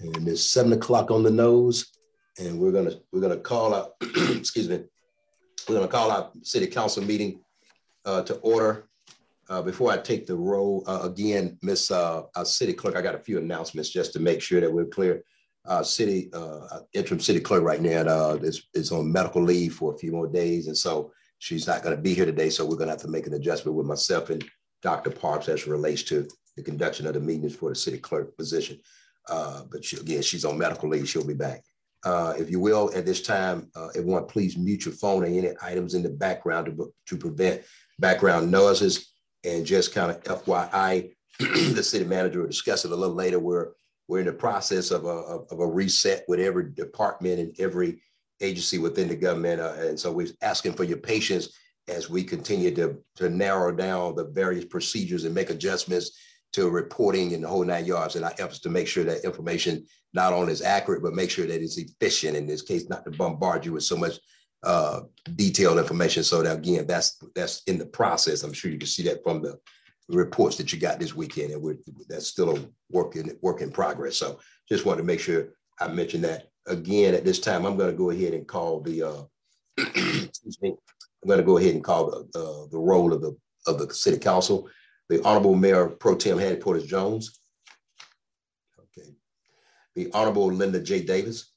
And it's 7 o'clock on the nose, and we're gonna call out. Excuse me. We're gonna call our city council meeting to order. Before I take the roll again, Miss our city clerk, I got a few announcements just to make sure that we're clear. Interim city clerk right now is on medical leave for a few more days, and so she's not going to be here today. So we're going to have to make an adjustment with myself and Dr. Parks as it relates to the conduction of the meetings for the city clerk position. But she's on medical leave. She'll be back. If you will, at this time, everyone, please mute your phone and any items in the background to prevent background noises. And just kind of FYI, the city manager will discuss it a little later. We're in the process of a reset with every department and every agency within the government. And so we're asking for your patience as we continue to narrow down the various procedures and make adjustments to reporting in the whole 9 yards. And our efforts to make sure that information not only is accurate, but make sure that it's efficient in this case, not to bombard you with so much detailed information. So that, again, that's in the process. I'm sure you can see that from the reports that you got this weekend, and that's still a work in progress. So just wanted to make sure I mentioned that. Again, at this time, I'm going to go ahead and call the excuse me. I'm going to go ahead and call the roll of the city council. The Honorable Mayor Pro Tem Hattie Portis Jones. Okay. The Honorable Linda J. Davis.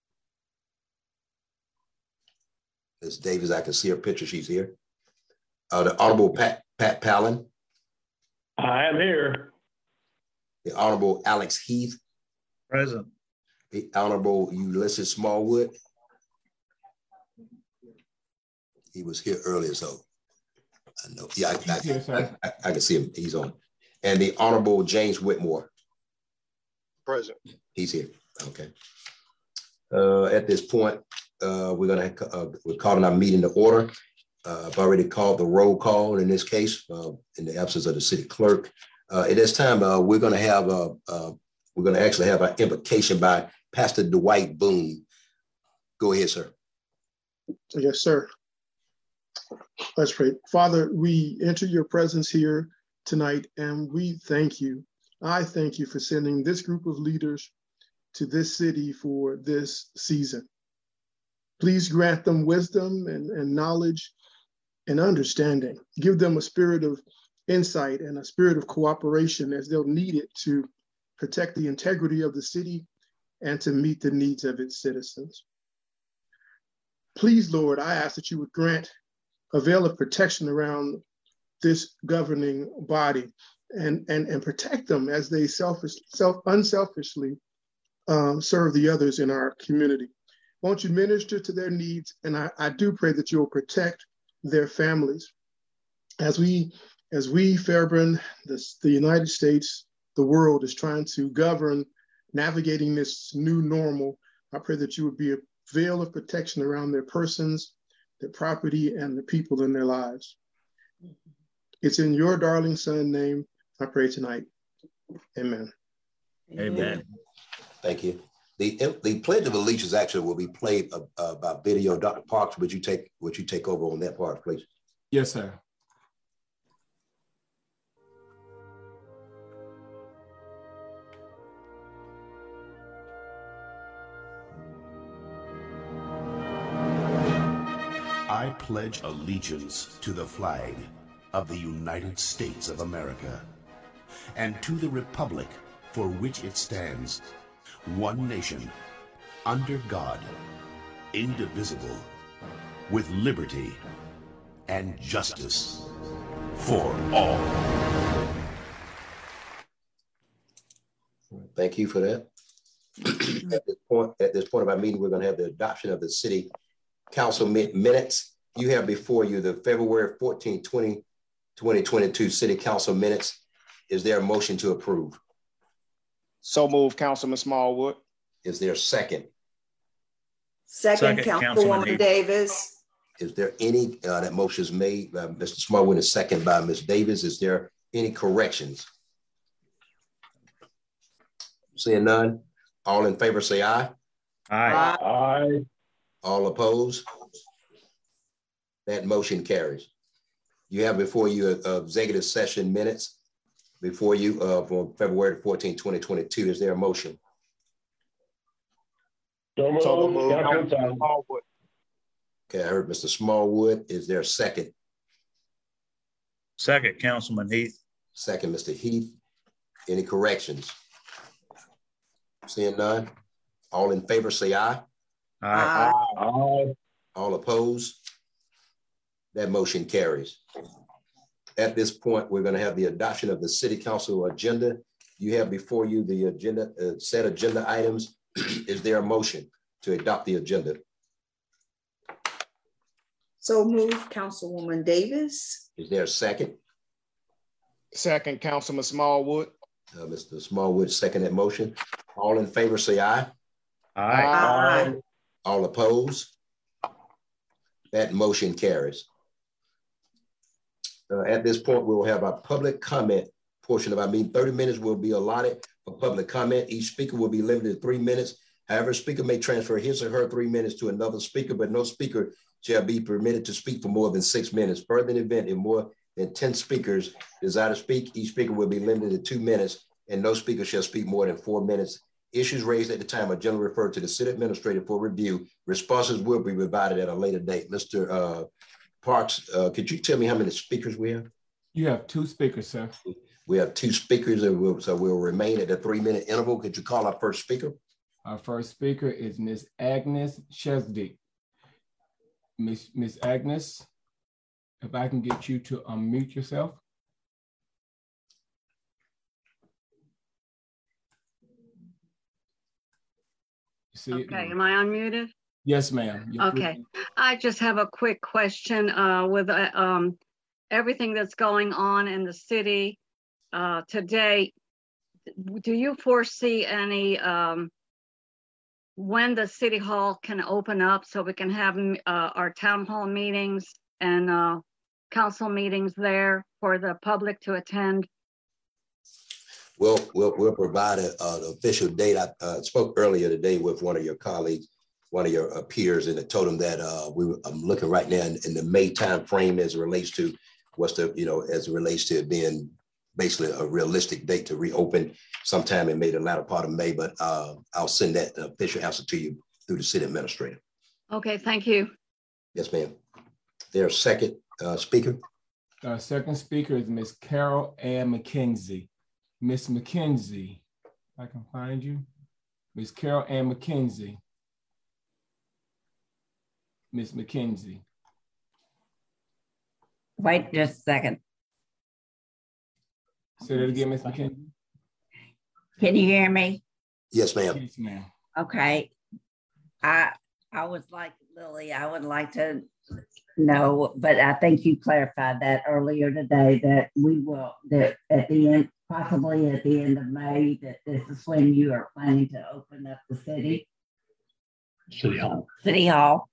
Ms. Davis, I can see her picture. She's here. The Honorable Pat Palin. I am here. The Honorable Alex Heath. Present. The Honorable Ulysses Smallwood. He was here earlier, so I know. Yeah, I can see him. He's on. And the Honorable James Whitmore. Present. He's here. Okay. At this point, we're calling our meeting to order. I've already called the roll call in this case, in the absence of the city clerk. At this time, we're going to actually have an invocation by Pastor Dwight Boone. Go ahead, sir. Yes, sir. Let's pray. Father, we enter your presence here tonight, and we thank you. I thank you for sending this group of leaders to this city for this season. Please grant them wisdom and knowledge and understanding. Give them a spirit of insight and a spirit of cooperation as they'll need it to protect the integrity of the city and to meet the needs of its citizens. Please, Lord, I ask that you would grant a veil of protection around this governing body and protect them as they unselfishly serve the others in our community. Won't you minister to their needs? And I do pray that you will protect their families. As we, Fairburn, the United States, the world is trying to govern, navigating this new normal, I pray that you would be a veil of protection around their persons, their property, and the people in their lives. It's in your darling son name I pray tonight. Amen. Amen. Thank you. The Pledge of Allegiance actually will be played by video. Dr. Parks, would you take over on that part, please? Yes, sir. I pledge allegiance to the flag of the United States of America and to the republic for which it stands, one nation, under God, indivisible, with liberty and justice for all. Thank you for that. At this point of our meeting, we're going to have the adoption of the city council minutes. You have before you the February 14, 2022 city council minutes. Is there a motion to approve? So move, Councilman Smallwood. Is there a second? Second, Councilwoman Davis. Is there any, that motion is made by Mr. Smallwood, is second by Ms. Davis. Is there any corrections? Seeing none, all in favor say aye. Aye. Aye. All opposed? That motion carries. You have before you executive session minutes before you from February 14, 2022. Is there a motion? So moved. Councilman Councilman Smallwood. Okay, I heard Mr. Smallwood. Is there a second? Second, Councilman Heath. Second, Mr. Heath. Any corrections? Seeing none. All in favor, say aye. Aye. Aye. All opposed? That motion carries. At this point, we're going to have the adoption of the City Council agenda. You have before you the agenda, set agenda items. Is there a motion to adopt the agenda? So move, Councilwoman Davis. Is there a second? Second, Councilman Smallwood. Mr. Smallwood, second that motion. All in favor, say aye. Aye. Aye. All opposed? That motion carries. At this point, we will have our public comment portion of our meeting. 30 minutes will be allotted for public comment. Each speaker will be limited to 3 minutes. However, a speaker may transfer his or her 3 minutes to another speaker, but no speaker shall be permitted to speak for more than 6 minutes. Further, in the event, if more than 10 speakers desire to speak, each speaker will be limited to 2 minutes, and no speaker shall speak more than 4 minutes. Issues raised at the time are generally referred to the city administrator for review. Responses will be provided at a later date. Mr. Parks, could you tell me how many speakers we have? You have 2 speakers, sir. We have 2 speakers, and so we'll remain at the 3-minute interval. Could you call our first speaker? Our first speaker is Miss Agnes Chesdick. Miss Agnes, if I can get you to unmute yourself. Okay, am I unmuted? Yes, ma'am. Okay, I just have a quick question with everything that's going on in the city today. Do you foresee any when the city hall can open up so we can have our town hall meetings and council meetings there for the public to attend? We'll provide an official date. I spoke earlier today with one of your colleagues, one of your peers, and I told him that I'm looking right now in the May time frame as it relates to as it relates to it being basically a realistic date to reopen sometime in May, the latter part of May. But I'll send that official answer to you through the city administrator. Okay, thank you. Yes, ma'am. There's a second speaker. Our second speaker is Miss Carol Ann McKenzie. Miss McKenzie, if I can find you. Miss Carol Ann McKenzie. Miss McKenzie. Wait just a second. Say that again, Miss McKenzie. Can you hear me? Yes, ma'am. Yes, ma'am. Okay. I was like Lily, I would like to know, but I think you clarified that earlier today that we will, that at the end, possibly at the end of May, that this is when you are planning to open up the city. City Hall. City Hall.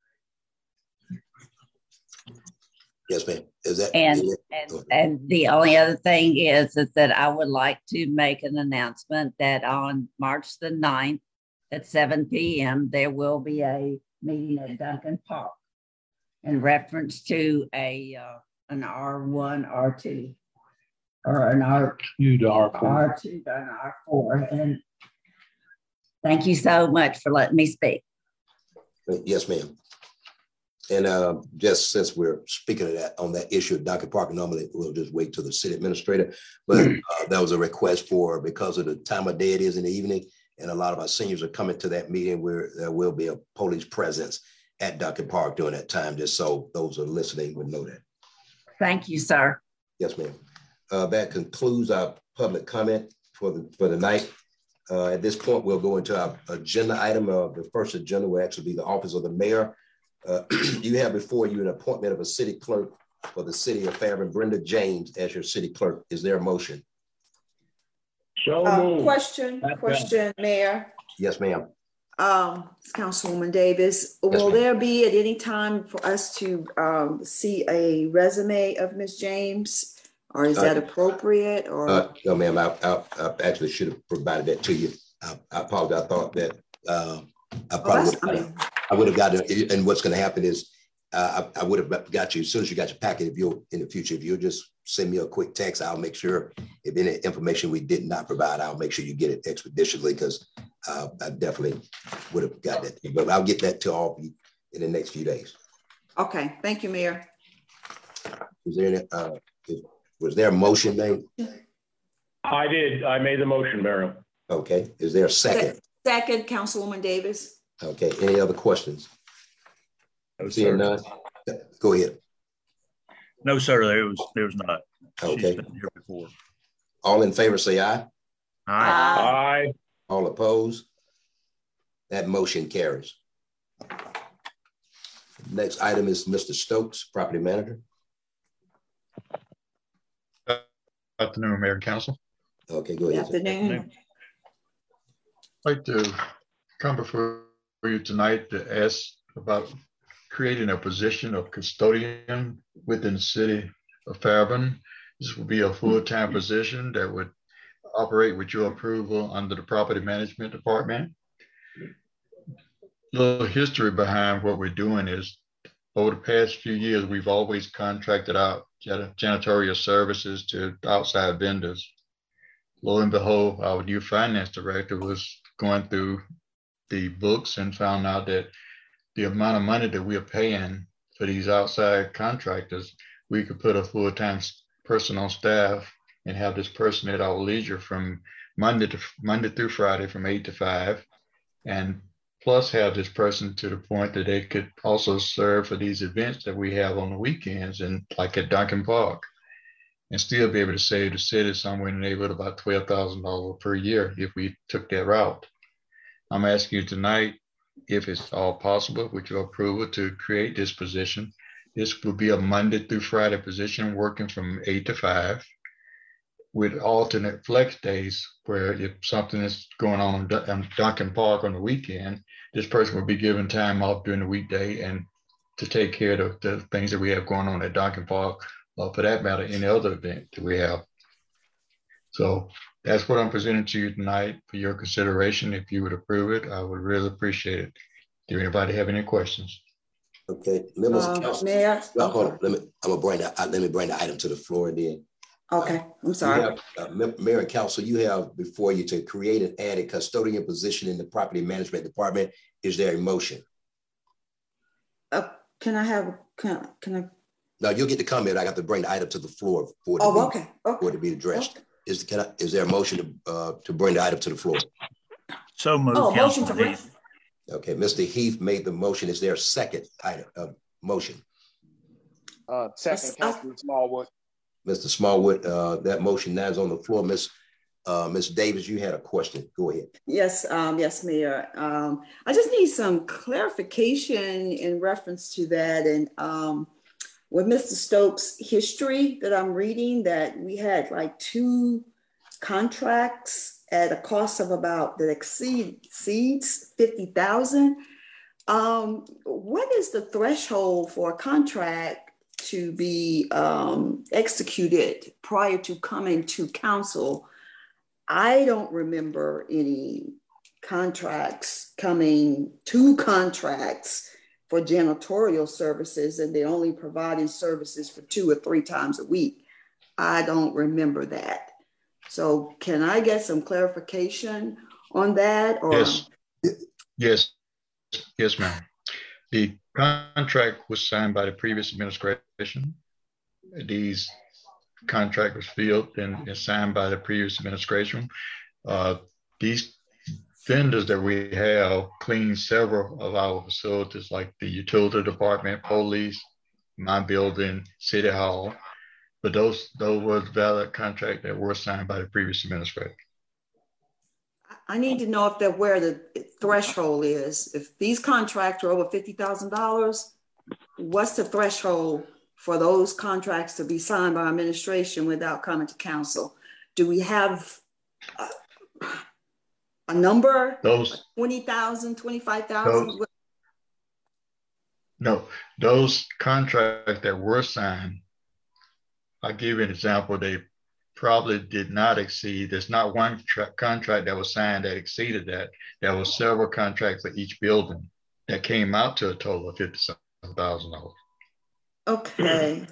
Yes, ma'am. Is that and the only other thing is that I would like to make an announcement that on March the 9th at 7 p.m. there will be a meeting at Duncan Park in reference to an R1, R2, or an R2 to R4. R2 to an R4. And thank you so much for letting me speak. Yes, ma'am. And just since we're speaking of that on that issue of Duncan Park, normally we'll just wait till the city administrator. But that was a request for, because of the time of day it is in the evening, and a lot of our seniors are coming to that meeting where there will be a police presence at Duncan Park during that time, just so those who are listening would know that. Thank you, sir. Yes, ma'am. That concludes our public comment for the night. At this point, we'll go into our agenda item. The first agenda will actually be the office of the mayor. You have before you an appointment of a city clerk for the city of Fairburn, Brenda James, as your city clerk. Is there a motion? So question, Mayor. Yes, ma'am. It's Councilwoman Davis. Yes, will there be at any time for us to see a resume of Ms. James, or is that appropriate? Or no, ma'am. I actually should have provided that to you. I apologize. I thought that I would have gotten it. And what's going to happen is I would have got you as soon as you got your packet. If you'll in the future, if you'll just send me a quick text, I'll make sure if any information we did not provide, I'll make sure you get it expeditiously, because I definitely would have got that. But I'll get that to all of you in the next few days. Okay, thank you, Mayor. Is there any, was there a motion made? I did. I made the motion, Mayor. Okay. Is there a second? Second, Councilwoman Davis. Okay. Any other questions? No, Seeing none. Go ahead. No, sir. There was not. Okay. She's been here before. All in favor, say aye. Aye. Aye. All opposed? That motion carries. Next item is Mr. Stokes, property manager. Afternoon, Mayor and Council. Okay, go Good ahead. afternoon. I'd like to come before you tonight to ask about creating a position of custodian within the city of Fairburn. This will be a full-time position that would operate with your approval under the property management department. A little history behind what we're doing is over the past few years, we've always contracted out janitorial services to outside vendors. Lo and behold, our new finance director was going through the books and found out that the amount of money that we're paying for these outside contractors, we could put a full-time person on staff and have this person at our leisure from Monday through Friday from 8 to 5, and plus have this person to the point that they could also serve for these events that we have on the weekends and like at Duncan Park, and still be able to save the city somewhere in the neighborhood of about $12,000 per year if we took that route. I'm asking you tonight, if it's all possible, with your approval, to create this position. This will be a Monday through Friday position working from 8 to 5 with alternate flex days where if something is going on in Duncan Park on the weekend, this person will be given time off during the weekday and to take care of the things that we have going on at Duncan Park, or for that matter, any other event that we have. So that's what I'm presenting to you tonight for your consideration. If you would approve it, I would really appreciate it. Do anybody have any questions? Okay, members of council. Mayor. Well, hold on. Let me bring the item to the floor and then. Okay, I'm sorry. Mayor and council, you have before you to create and add a custodian position in the property management department. Is there a motion? Can I? No, you'll get to comment. I got to bring the item to the floor for it to be addressed. Okay. Is there a motion to bring the item to the floor? So moved. Motion to bring. Okay, Mr. Heath made the motion. Is there a second item motion? Second, Councilman Smallwood. Mr. Smallwood, that motion now is on the floor. Ms. Davis, you had a question. Go ahead. Yes, yes, Mayor. I just need some clarification in reference to that. And with Mr. Stokes' history that I'm reading, that we had like 2 contracts at a cost of about that exceeds $50,000. What is the threshold for a contract to be executed prior to coming to council? I don't remember any contracts coming to contracts for janitorial services, and they're only providing services for 2 or 3 times a week. I don't remember that. So can I get some clarification on that? Or? Yes, ma'am. The contract was signed by the previous administration. These contract was filled and signed by the previous administration. These vendors that we have clean several of our facilities, like the utility department, police, my building, city hall. But those were valid contracts that were signed by the previous administration. I need to know where the threshold is. If these contracts are over $50,000, what's the threshold for those contracts to be signed by administration without coming to council? Do we have a number? Those 20,000, 25,000? No, those contracts that were signed, I'll give you an example. They probably did not exceed. There's not one contract that was signed that exceeded that. There were several contracts for each building that came out to a total of $57,000. Okay.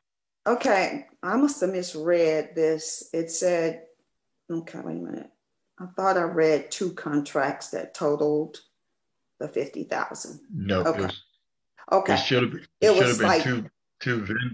Okay. I must have misread this. It said, okay, wait a minute. I thought I read 2 contracts that totaled the 50,000. No, Okay. It should have been. It should was have been like two vendors.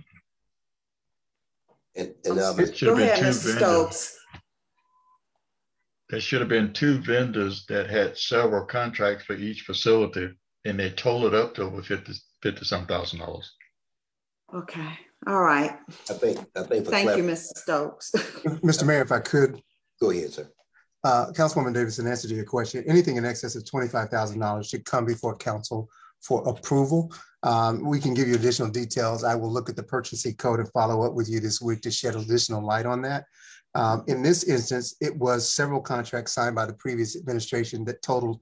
And It should go have been ahead, 2 Mr. vendors. Stokes. There should have been 2 vendors that had several contracts for each facility, and they totaled up to over $50-some thousand. Okay. All right. I think. Thank you, Mr. Stokes. Mr. Mayor, if I could. Go ahead, sir. Councilwoman Davis, in answer to your question, anything in excess of $25,000 should come before council for approval. We can give you additional details. I will look at the purchasing code and follow up with you this week to shed additional light on that. In this instance, it was several contracts signed by the previous administration that totaled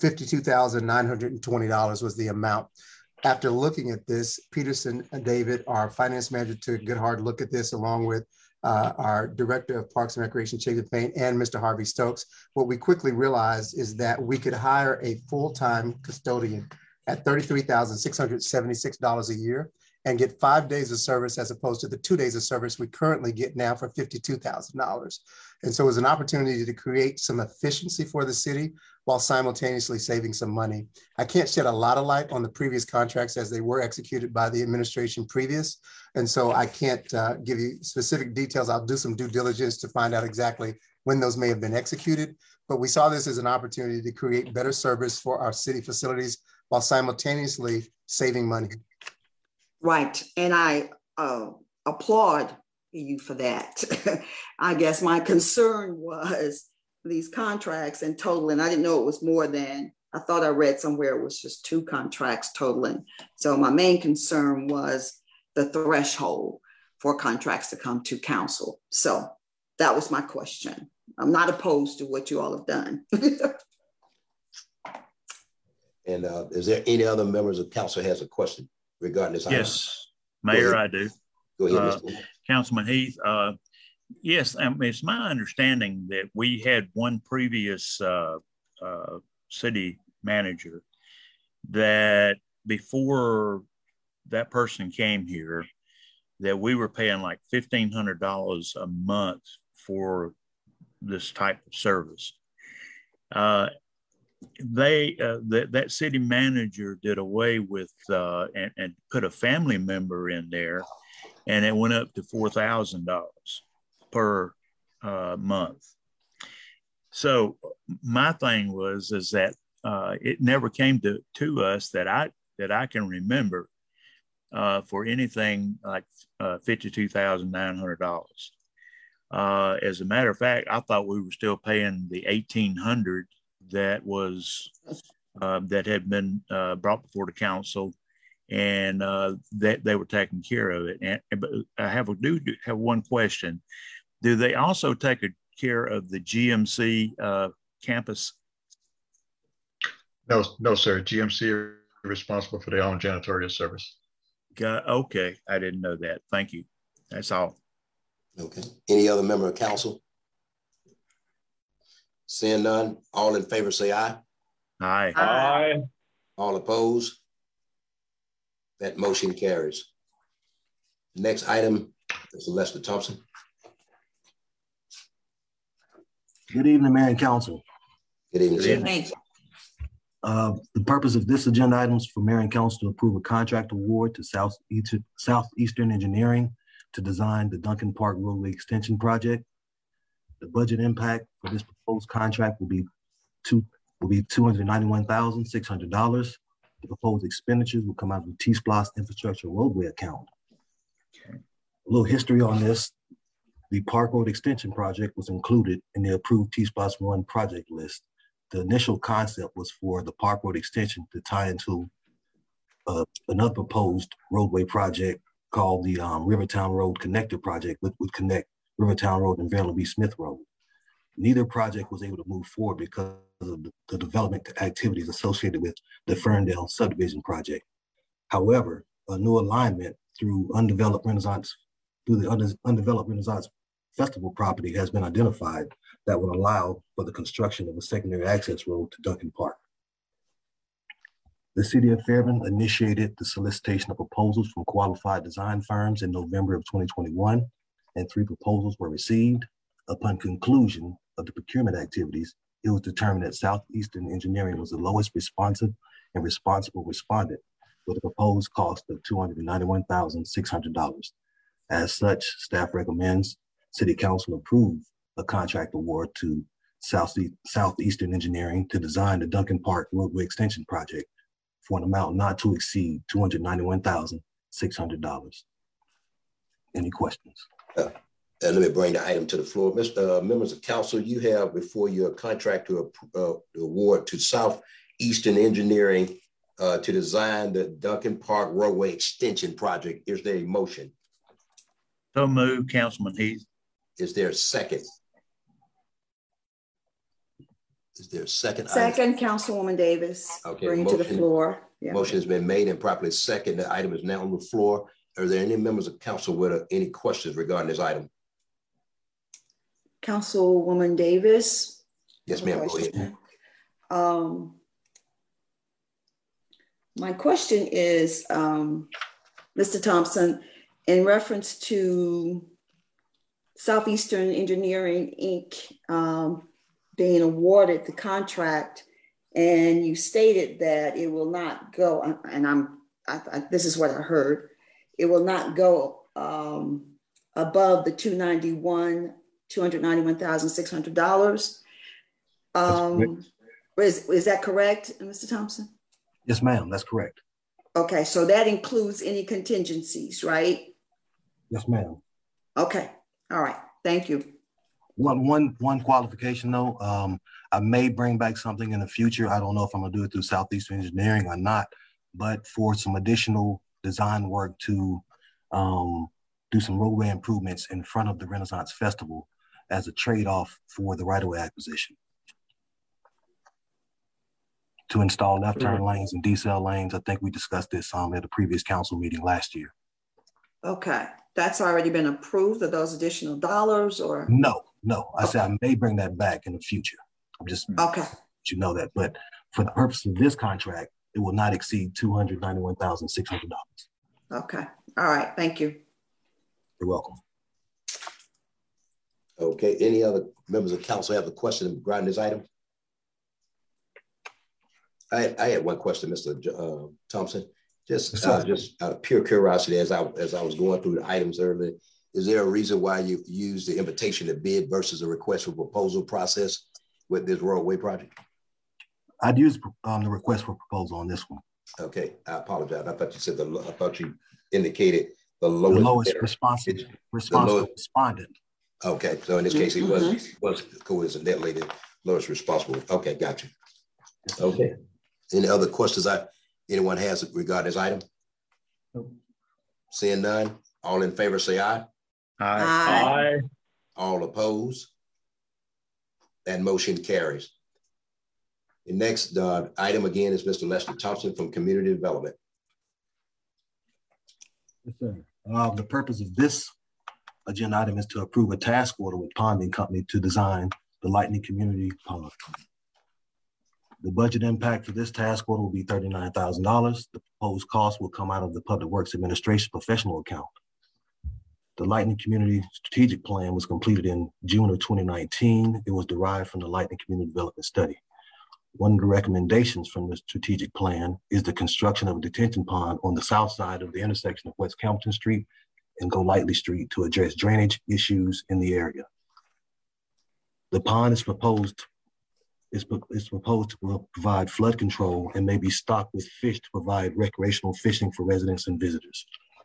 $52,920 was the amount. After looking at this, Peterson and David, our finance manager, took a good hard look at this along with our director of Parks and Recreation, Jacob Payne, and Mr. Harvey Stokes. What we quickly realized is that we could hire a full-time custodian at $33,676 a year and get 5 days of service as opposed to the 2 days of service we currently get now for $52,000. And so it was an opportunity to create some efficiency for the city while simultaneously saving some money. I can't shed a lot of light on the previous contracts as they were executed by the administration previous. And so I can't give you specific details. I'll do some due diligence to find out exactly when those may have been executed. But we saw this as an opportunity to create better service for our city facilities while simultaneously saving money. Right. And I applaud you for that. I guess my concern was these contracts and totaling. I didn't know it was more than, I thought I read somewhere it was just 2 contracts totaling. So my main concern was the threshold for contracts to come to council. So that was my question. I'm not opposed to what you all have done. And is there any other members of council has a question regarding this item? Yes, Mayor, I do. Go ahead, Mr. Councilman Heath. Yes, it's my understanding that we had one previous city manager that before that person came here, that we were paying like $1,500 a month for this type of service. That city manager did away with and put a family member in there, and it went up to $4,000 per month. So my thing is that it never came to us that I can remember for anything like $52,900. As a matter of fact, I thought we were still paying the $1,800 that was that had been brought before the council, and that they were taking care of it. But I have one question: do they also take care of the GMC campus? No, sir. GMC are responsible for their own janitorial service. Okay, I didn't know that. Thank you. That's all. Okay. Any other member of council? Seeing none, all in favor say aye. Aye. Aye. All opposed? That motion carries. Next item is Lester Thompson. Good evening, Mayor and Council. Good evening, sir. The purpose of this agenda item is for Mayor and Council to approve a contract award to Southeastern Engineering to design the Duncan Park Roadway Extension Project. The budget impact for this proposed contract will be $291,600. The proposed expenditures will come out of the T-Splosh Infrastructure Roadway account. A little history on this. The Park Road Extension Project was included in the approved T-Splosh 1 project list. The initial concept was for the Park Road Extension to tie into another proposed roadway project called the Rivertown Road Connector Project, which would connect Rivertown Road and Vernon B. Smith Road. Neither project was able to move forward because of the development activities associated with the Ferndale subdivision project. However, a new alignment through the Undeveloped Renaissance Festival property has been identified that would allow for the construction of a secondary access road to Duncan Park. The City of Fairburn initiated the solicitation of proposals from qualified design firms in November of 2021, and 3 proposals were received. Upon conclusion, of the procurement activities, it was determined that Southeastern Engineering was the lowest responsive and responsible respondent with a proposed cost of $291,600. As such, staff recommends City Council approve a contract award to Southeastern Engineering to design the Duncan Park Roadway Extension Project for an amount not to exceed $291,600. Any questions? Let me bring the item to the floor. Members of council, you have before you a contract to award to Southeastern Engineering to design the Duncan Park Roadway Extension Project. Is there a motion? So moved, Councilman Heath. Is there a second? Is there a second? Second, Councilwoman Davis. Okay. Bring it to the floor. Yeah. Motion has been made and properly second. The item is now on the floor. Are there any members of council with any questions regarding this item? Councilwoman Davis. Yes, ma'am. Go ahead. My question is, Mr. Thompson, in reference to Southeastern Engineering, Inc. Being awarded the contract, and you stated that it will not go, and this is what I heard, it will not go above the $291,600. Is that correct, Mr. Thompson? Yes, ma'am, that's correct. Okay, so that includes any contingencies, right? Yes, ma'am. Okay, all right, thank you. One qualification though, I may bring back something in the future. I don't know if I'm gonna do it through Southeastern Engineering or not, but for some additional design work to do some roadway improvements in front of the Renaissance Festival as a trade-off for the right-of-way acquisition. To install left turn lanes and decel lanes. I think we discussed this at a previous council meeting last year. Okay, that's already been approved, of those additional dollars, or? No. I said I may bring that back in the future. I'm just okay. You know that, but for the purpose of this contract, it will not exceed $291,600. Okay, all right, thank you. You're welcome. Okay, any other members of council have a question regarding this item? I had one question, Mr. Thompson. Just out of pure curiosity, as I was going through the items earlier, is there a reason why you use the invitation to bid versus a request for proposal process with this roadway project? I'd use the request for proposal on this one. Okay, I apologize. I thought you said I thought you indicated the lowest responsible respondent. Okay, so in this case, it was coincidentally the lowest responsible. Okay, got you. Okay. Any other questions anyone has regarding this item? Nope. Seeing none, all in favor say aye. Aye. Aye. All opposed? That motion carries. The next item again is Mr. Lester Thompson from Community Development. Yes, sir. The purpose of this agenda item is to approve a task order with Ponding Company to design the Lightning Community Pond. The budget impact for this task order will be $39,000. The proposed cost will come out of the Public Works Administration professional account. The Lightning Community Strategic Plan was completed in June of 2019. It was derived from the Lightning Community Development Study. One of the recommendations from the strategic plan is the construction of a detention pond on the south side of the intersection of West Campbellton Street and Golightly Street to address drainage issues in the area. The pond is proposed to provide flood control and may be stocked with fish to provide recreational fishing for residents and visitors.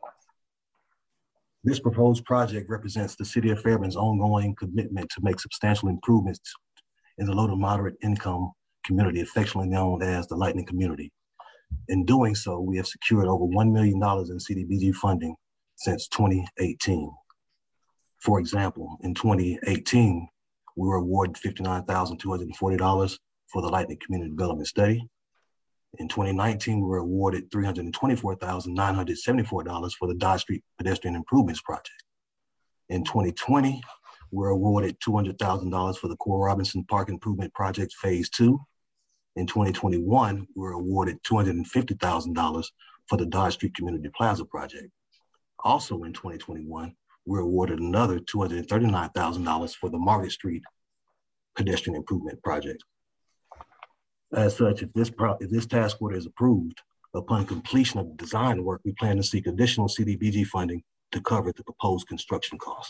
This proposed project represents the City of Fairbairn's ongoing commitment to make substantial improvements in the low to moderate income community, affectionately known as the Lightning community. In doing so, we have secured over $1 million in CDBG funding since 2018. For example, in 2018, we were awarded $59,240 for the Lightning Community Development Study. In 2019, we were awarded $324,974 for the Dodge Street Pedestrian Improvements Project. In 2020, we were awarded $200,000 for the Cora Robinson Park Improvement Project Phase 2. In 2021, we were awarded $250,000 for the Dodge Street Community Plaza Project. Also in 2021, we were awarded another $239,000 for the Margaret Street pedestrian improvement project. As such, if this task order is approved, upon completion of the design work, we plan to seek additional CDBG funding to cover the proposed construction costs.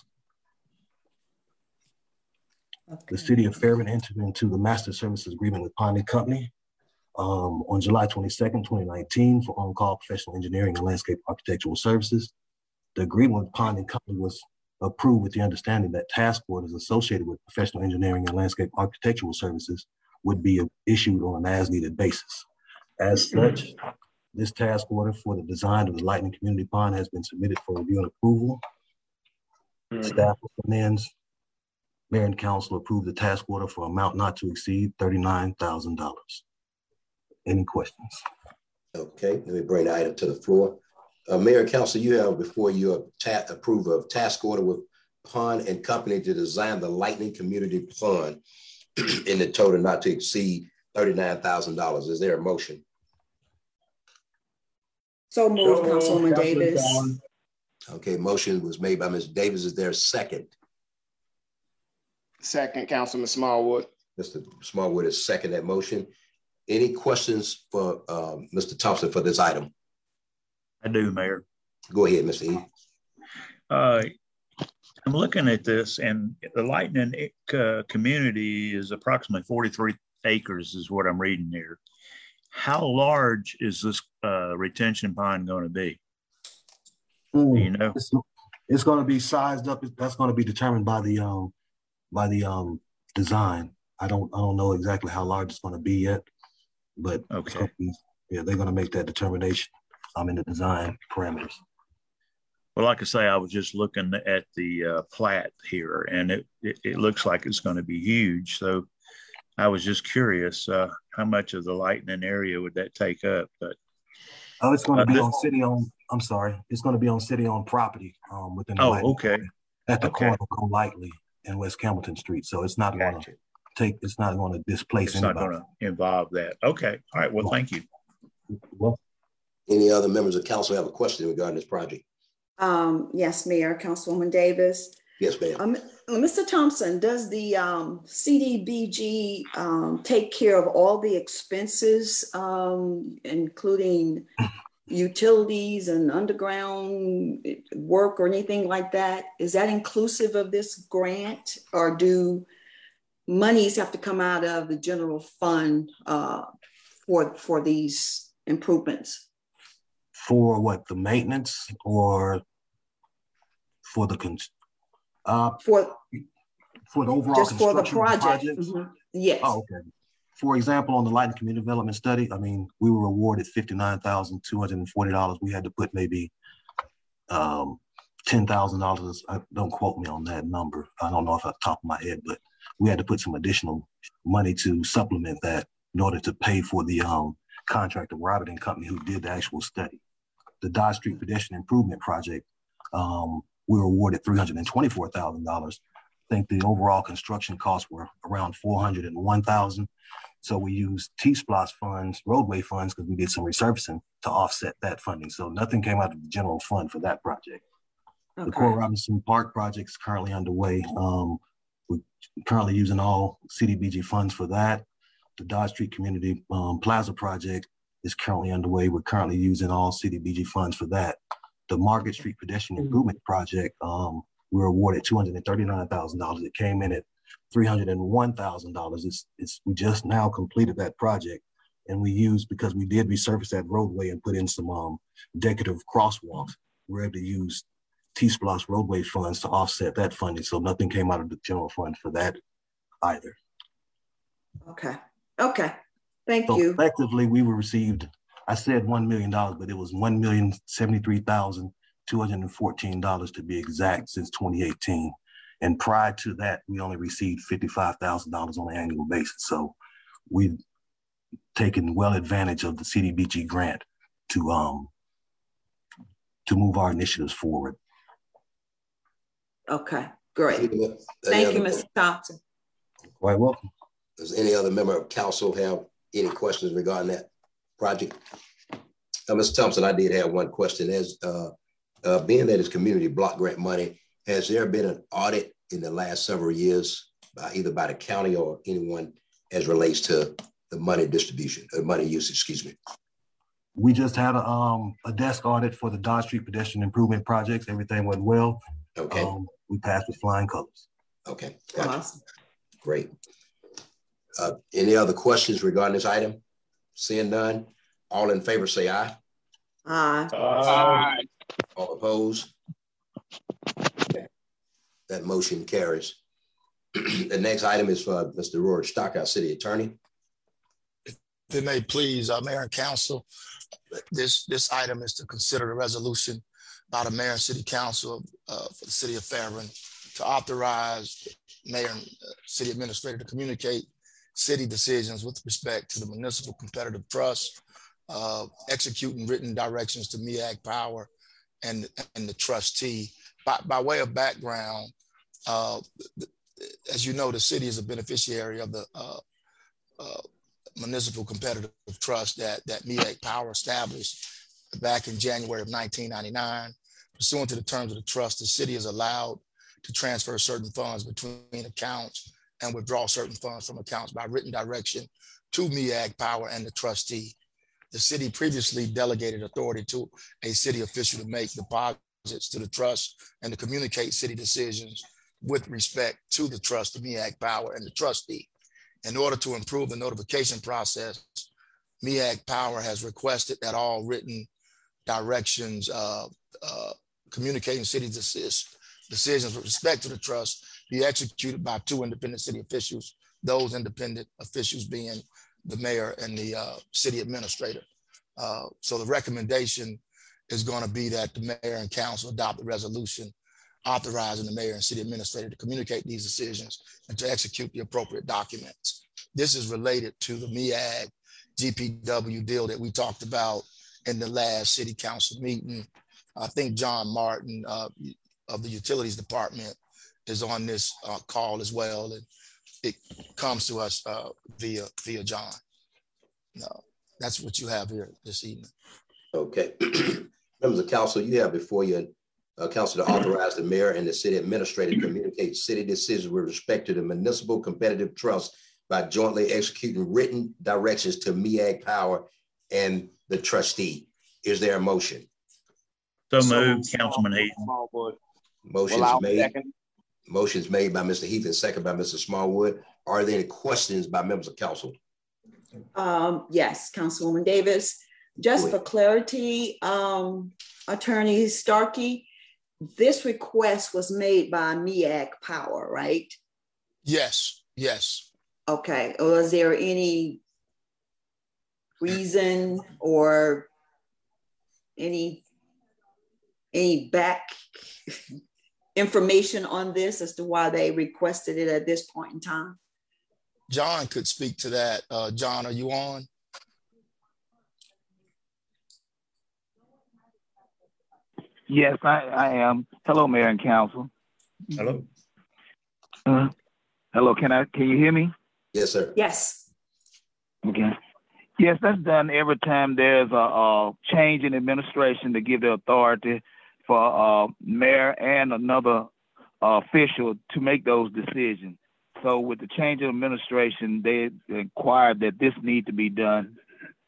Okay. The City of Fairburn entered into the Master Services Agreement with Pond & Company on July 22nd, 2019 for on-call professional engineering and landscape architectural services. The agreement with Pond & Company was approved with the understanding that task orders associated with professional engineering and landscape architectural services would be issued on an as-needed basis. As such, this task order for the design of the Lightning Community Pond has been submitted for review and approval. Staff recommends Mayor and Council approve the task order for amount not to exceed $39,000. Any questions? Okay, let me bring the item to the floor. Mayor and Council, you have before you approve of task order with Pond & Company to design the Lightning Community Pond in the total not to exceed $39,000. Is there a motion? So moved, Councilwoman Davis. Okay, motion was made by Ms. Davis. Is there a second? Second, Councilman Smallwood. Mr. Smallwood is second that motion. Any questions for Mr. Thompson for this item? I do, Mayor. Go ahead, Mr. E. I'm looking at this, and the Lightning community is approximately 43 acres is what I'm reading here. How large is this retention pond going to be? Do you know? It's going to be sized up. That's going to be determined by the design. I don't know exactly how large it's going to be yet, but okay, they're going to make that determination. I'm in the design parameters. Well, like I say, I was just looking at the plat here, and it looks like it's going to be huge. So I was just curious, how much of the Lightning area would that take up? But it's going to be on city-owned. I'm sorry, it's going to be on city-owned property within the Lightning okay, at the corner of Golightly and West Campbellton Street. So it's not going to take. It's not going to displace anybody. It's not going to involve that. Okay, all right. Well, thank you. Well, any other members of council have a question regarding this project? Yes, Mayor, Councilwoman Davis. Yes, ma'am. Mr. Thompson, does the CDBG take care of all the expenses, including utilities and underground work or anything like that? Is that inclusive of this grant, or do monies have to come out of the general fund for these improvements? For what, the maintenance, or for the for the overall just for the project? Mm-hmm. Yes. Oh, okay. For example, on the Lightning Community Development Study, I mean, we were awarded $59,240. We had to put maybe $10,000. Don't quote me on that number. I don't know off the top of my head, but we had to put some additional money to supplement that in order to pay for the contractor Robert & Company who did the actual study. The Dodge Street Pedestrian Improvement Project, we were awarded $324,000. I think the overall construction costs were around $401,000. So we used T-SPLOST funds, roadway funds, because we did some resurfacing to offset that funding. So nothing came out of the general fund for that project. Okay. The Cora Robinson Park project is currently underway. We're currently using all CDBG funds for that. The Dodge Street Community Plaza project is currently underway. We're currently using all CDBG funds for that. The Market Street Pedestrian Improvement Project, we were awarded $239,000. It came in at $301,000. We just now completed that project, and we used, because we did resurface that roadway and put in some decorative crosswalks, we're able to use T-SPLOST roadway funds to offset that funding. So nothing came out of the general fund for that either. Okay. Okay. Thank you. Effectively, we were received, I said $1 million, but it was $1,073,214 to be exact since 2018. And prior to that, we only received $55,000 on an annual basis. So we've taken well advantage of the CDBG grant to move our initiatives forward. Okay, great. Thank you, Mr. Thompson. Quite welcome. Does any other member of council have any questions regarding that project? Mr. Thompson, I did have one question. As being that it's community block grant money, has there been an audit in the last several years either by the county or anyone as relates to the money distribution, or money usage, excuse me? We just had a desk audit for the Dodge Street pedestrian improvement projects. Everything went well. Okay. We passed with flying colors. Okay, gotcha. Awesome. Great. Any other questions regarding this item? Seeing none, all in favor say aye. Aye. Aye. All opposed? Okay. That motion carries. The next item is for Mr. Rory Stock, our city attorney. If it may please, Mayor and Council, this item is to consider a resolution by the Mayor and City Council for the City of Fairburn to authorize Mayor and City Administrator to communicate city decisions with respect to the Municipal Competitive Trust, executing written directions to MEAG Power and the trustee. By way of background, as you know, the city is a beneficiary of the Municipal Competitive Trust that MEAG Power established back in January of 1999. Pursuant to the terms of the trust, the city is allowed to transfer certain funds between accounts and withdraw certain funds from accounts by written direction to MEAG Power and the trustee. The city previously delegated authority to a city official to make deposits to the trust and to communicate city decisions with respect to the trust, the MEAG Power and the trustee. In order to improve the notification process, MEAG Power has requested that all written directions communicating city decisions with respect to the trust be executed by two independent city officials, those independent officials being the mayor and the city administrator. So the recommendation is going to be that the mayor and council adopt a resolution authorizing the mayor and city administrator to communicate these decisions and to execute the appropriate documents. This is related to the MEAG GPW deal that we talked about in the last city council meeting. I think John Martin of the Utilities Department is on this call as well, and it comes to us via John. No, that's what you have here this evening. Okay. Members of council, you have before you council to authorize the mayor and the city administrator to communicate city decisions with respect to the Municipal Competitive Trust by jointly executing written directions to MEAG Power and the trustee. Is there a motion? So moved, Councilman Heaton. Motion's made by Mr. Heath and second by Mr. Smallwood. Are there any questions by members of council? Yes, Councilwoman Davis. Just for clarity, Attorney Starkey, this request was made by MEAG Power, right? Yes, yes. Okay, was there any reason or any back information on this as to why they requested it at this point in time? John could speak to that. John, are you on? Yes, I am. Hello, Mayor and Council. Hello. Hello, can you hear me? Yes, sir. Yes. Okay. Yes, that's done every time there's a change in administration to give the authority for mayor and another official to make those decisions. So with the change in administration, they inquired that this need to be done.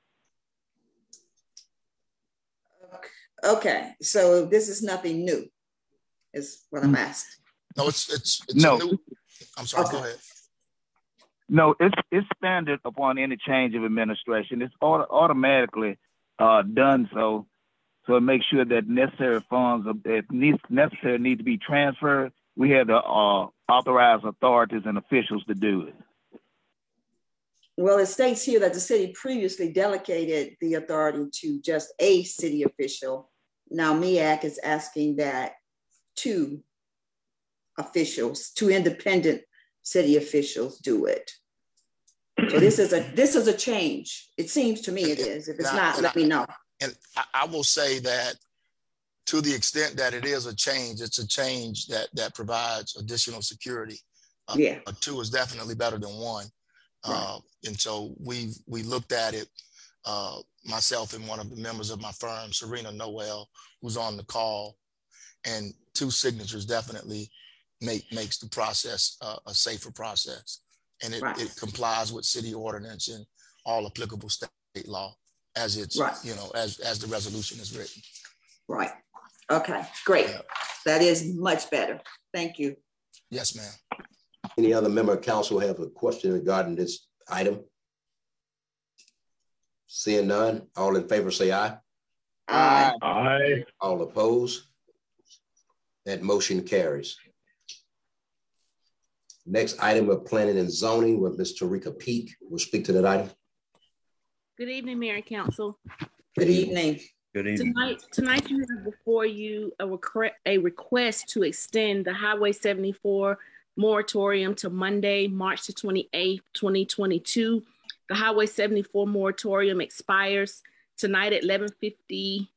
Okay, so this is nothing new, is what I'm asking. No, it's no. New, I'm sorry, Okay. Go ahead. No, it's standard upon any change of administration. It's automatically done so it makes sure that necessary funds, if necessary, need to be transferred. We have the authorized authorities and officials to do it. Well, it states here that the city previously delegated the authority to just a city official. Now MEAG is asking that two independent city officials do it. So this is a change. It seems to me it is. If it's not, let me know. And I will say that to the extent that it is a change, it's a change that provides additional security. Yeah. Two is definitely better than one. Right. And so we looked at it, myself and one of the members of my firm, Serena Noel, who's on the call, and two signatures definitely makes the process a safer process. And it complies with city ordinance and all applicable state law as it's, you know, as the resolution is written. Right. Okay, great. Yeah. That is much better. Thank you. Yes, ma'am. Any other member of council have a question regarding this item? Seeing none, all in favor say aye. Aye. Aye. All opposed? That motion carries. Next item of planning and zoning with Ms. Tarika Peak will speak to that item. Good evening, Mayor and Council. Good evening. Good evening. Tonight you have before you a request to extend the Highway 74 moratorium to Monday, March the 28th, 2022. The Highway 74 moratorium expires tonight at 11:59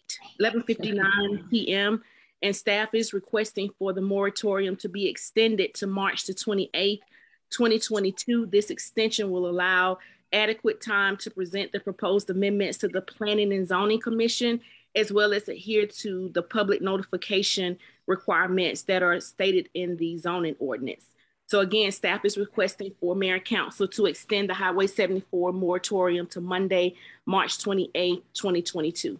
p.m. and staff is requesting for the moratorium to be extended to March the 28th, 2022. This extension will allow adequate time to present the proposed amendments to the Planning and Zoning Commission, as well as adhere to the public notification requirements that are stated in the zoning ordinance. So again, staff is requesting for Mayor and Council to extend the Highway 74 moratorium to Monday, March 28th, 2022.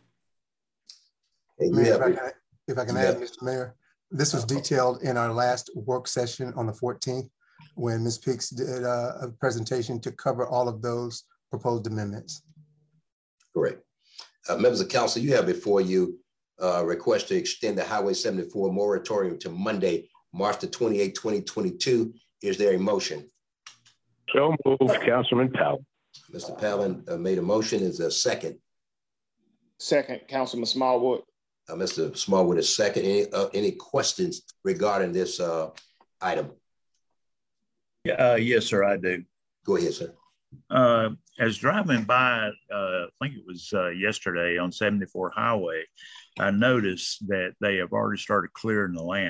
Mayor, if I can add, Mr. Mayor, this was detailed in our last work session on the 14th when Ms. Peaks did a presentation to cover all of those proposed amendments. Correct. Members of council, you have before you a request to extend the Highway 74 moratorium to Monday, March the 28th, 2022. Is there a motion? So moved, Councilman Powell. Mr. Powell made a motion. Is there a second? Second, Councilman Smallwood. Mr. Smallwood is second. Any questions regarding this item? Yes, sir, I do. Go ahead, sir. As driving by, I think it was yesterday on 74 Highway, I noticed that they have already started clearing the land.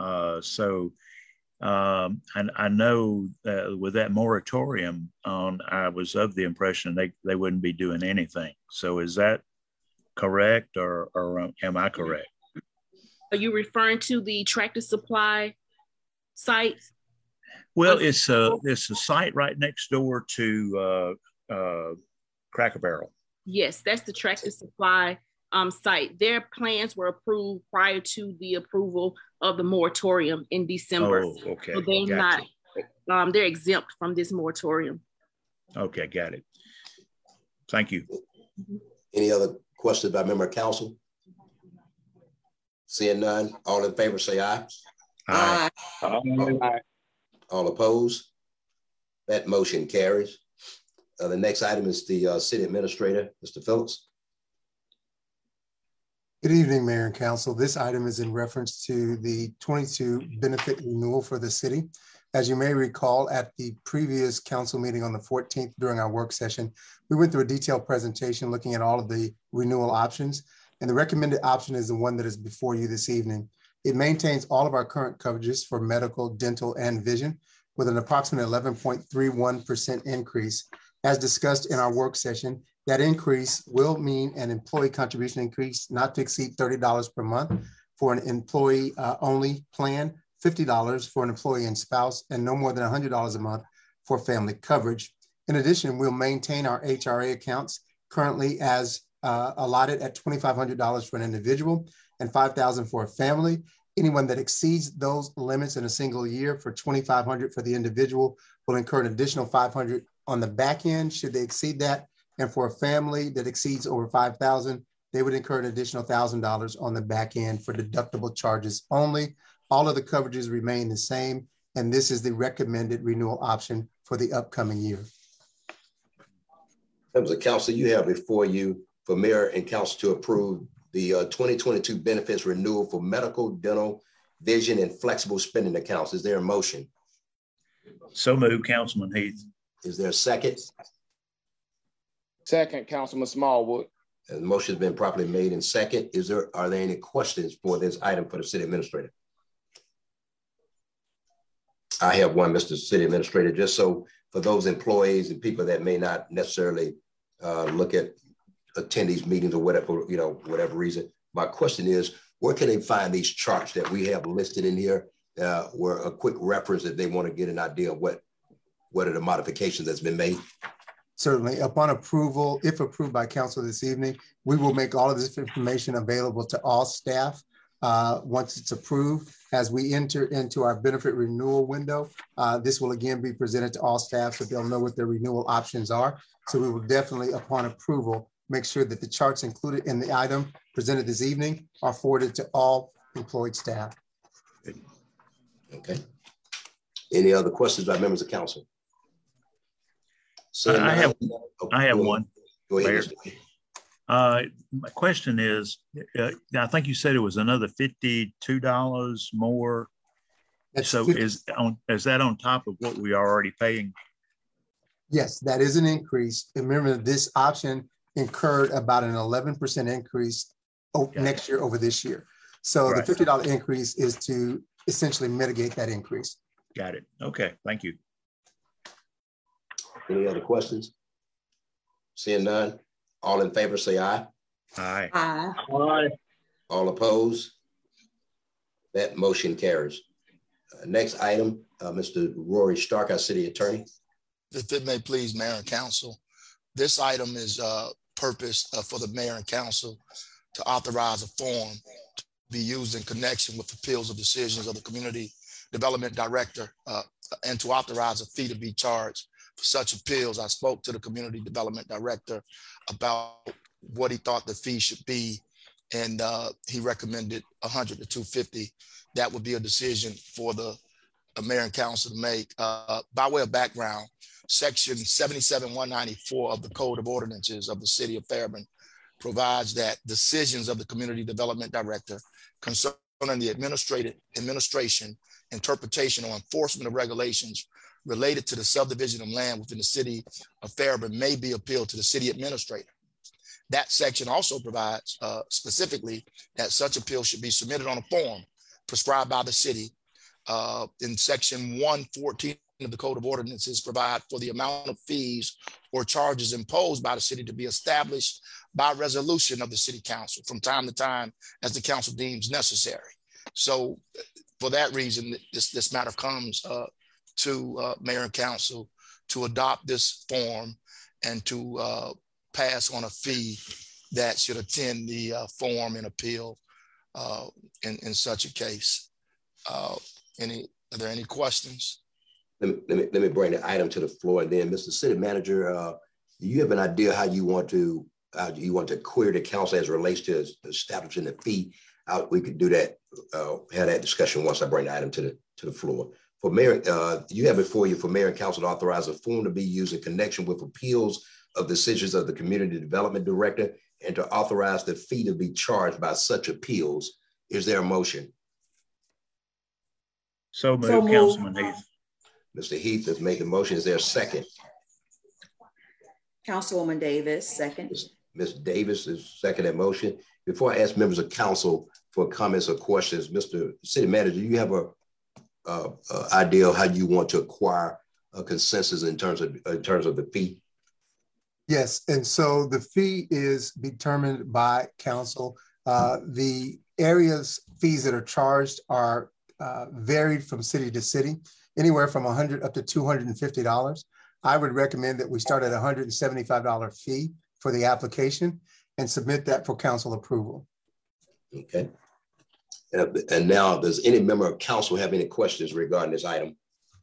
I know with that moratorium on, I was of the impression they wouldn't be doing anything. So is that correct, or am I correct? Are you referring to the Tractor Supply site? Well, it's a site right next door to Cracker Barrel. Yes, that's the Tractor Supply site. Their plans were approved prior to the approval of the moratorium in December. Oh, okay. So they're not, they're exempt from this moratorium. Okay, got it. Thank you. Any other questions by member of council? Seeing none, all in favor say aye. Aye. Aye. All opposed? That motion carries. The next item is the city administrator, Mr. Phillips. Good evening, Mayor and Council. This item is in reference to the 22 benefit renewal for the city. As you may recall, at the previous council meeting on the 14th during our work session, we went through a detailed presentation looking at all of the renewal options. And the recommended option is the one that is before you this evening. It maintains all of our current coverages for medical, dental, and vision with an approximate 11.31% increase. As discussed in our work session, that increase will mean an employee contribution increase not to exceed $30 per month for an employee only plan, $50 for an employee and spouse, and no more than $100 a month for family coverage. In addition, we'll maintain our HRA accounts currently as allotted at $2,500 for an individual and $5,000 for a family. Anyone that exceeds those limits in a single year for $2,500 for the individual will incur an additional $500 on the back end should they exceed that. And for a family that exceeds over $5,000, they would incur an additional $1,000 on the back end for deductible charges only. All of the coverages remain the same, and this is the recommended renewal option for the upcoming year. Members of council, you have before you for mayor and council to approve the 2022 benefits renewal for medical, dental, vision, and flexible spending accounts. Is there a motion? So moved, Councilman Heath. Is there a second? Second, Councilman Smallwood. And the motion has been properly made and second. Are there any questions for this item for the city administrator? I have one, Mr. City Administrator, just so for those employees and people that may not necessarily attend these meetings or whatever, whatever reason. My question is, where can they find these charts that we have listed in here were a quick reference if they want to get an idea of what are the modifications that's been made? Certainly. Upon approval, if approved by council this evening, we will make all of this information available to all staff once it's approved. As we enter into our benefit renewal window, this will again be presented to all staff so they'll know what their renewal options are. So we will definitely, upon approval, make sure that the charts included in the item presented this evening are forwarded to all employed staff. Okay. Any other questions by members of council? So I have one. Go ahead. My question is, I think you said it was another $52 more. So is that on top of what we are already paying? Yes, that is an increase. And remember, this option incurred about an 11% increase next year over this year. So right. The $50 increase is to essentially mitigate that increase. Got it. Okay, thank you. Any other questions? Seeing none, all in favor say aye. Aye. Aye. Aye. All opposed? That motion carries. Next item, Mr. Rory Stark, our city attorney. If it may please mayor and council, this item is purposed for the mayor and council to authorize a form to be used in connection with appeals of decisions of the community development director and to authorize a fee to be charged for such appeals. I spoke to the community development director about what he thought the fee should be, and he recommended $100 to $250. That would be a decision for the mayor and council to make. By way of background, section 77-194 of the Code of Ordinances of the city of Fairburn provides that decisions of the community development director concerning the administration, interpretation, or enforcement of regulations related to the subdivision of land within the city of Fairburn may be appealed to the city administrator. That section also provides specifically that such appeal should be submitted on a form prescribed by the city. In section 114 of the Code of Ordinances provide for the amount of fees or charges imposed by the city to be established by resolution of the city council from time to time as the council deems necessary. So for that reason, this matter comes to mayor and council to adopt this form and to pass on a fee that should attend the form and appeal in such a case. Are there any questions? Let me bring the item to the floor, and then Mr. City Manager, do you have an idea how you want to query the council as it relates to establishing the fee? We could do that, have that discussion once I bring the item to the floor. For mayor, you have before you for mayor and council to authorize a form to be used in connection with appeals of decisions of the community development director and to authorize the fee to be charged by such appeals. Is there a motion? So moved, Councilman Heath. Mr. Heath has made the motion. Is there a second? Councilwoman Davis, second. Ms. Davis is second that motion. Before I ask members of council for comments or questions, Mr. City Manager, do you have a idea of how you want to acquire a consensus in terms of the fee? Yes, and so the fee is determined by council. The area's fees that are charged are varied from city to city, anywhere from $100 up to $250. I would recommend that we start at a $175 fee for the application and submit that for council approval. Okay. And now, does any member of council have any questions regarding this item?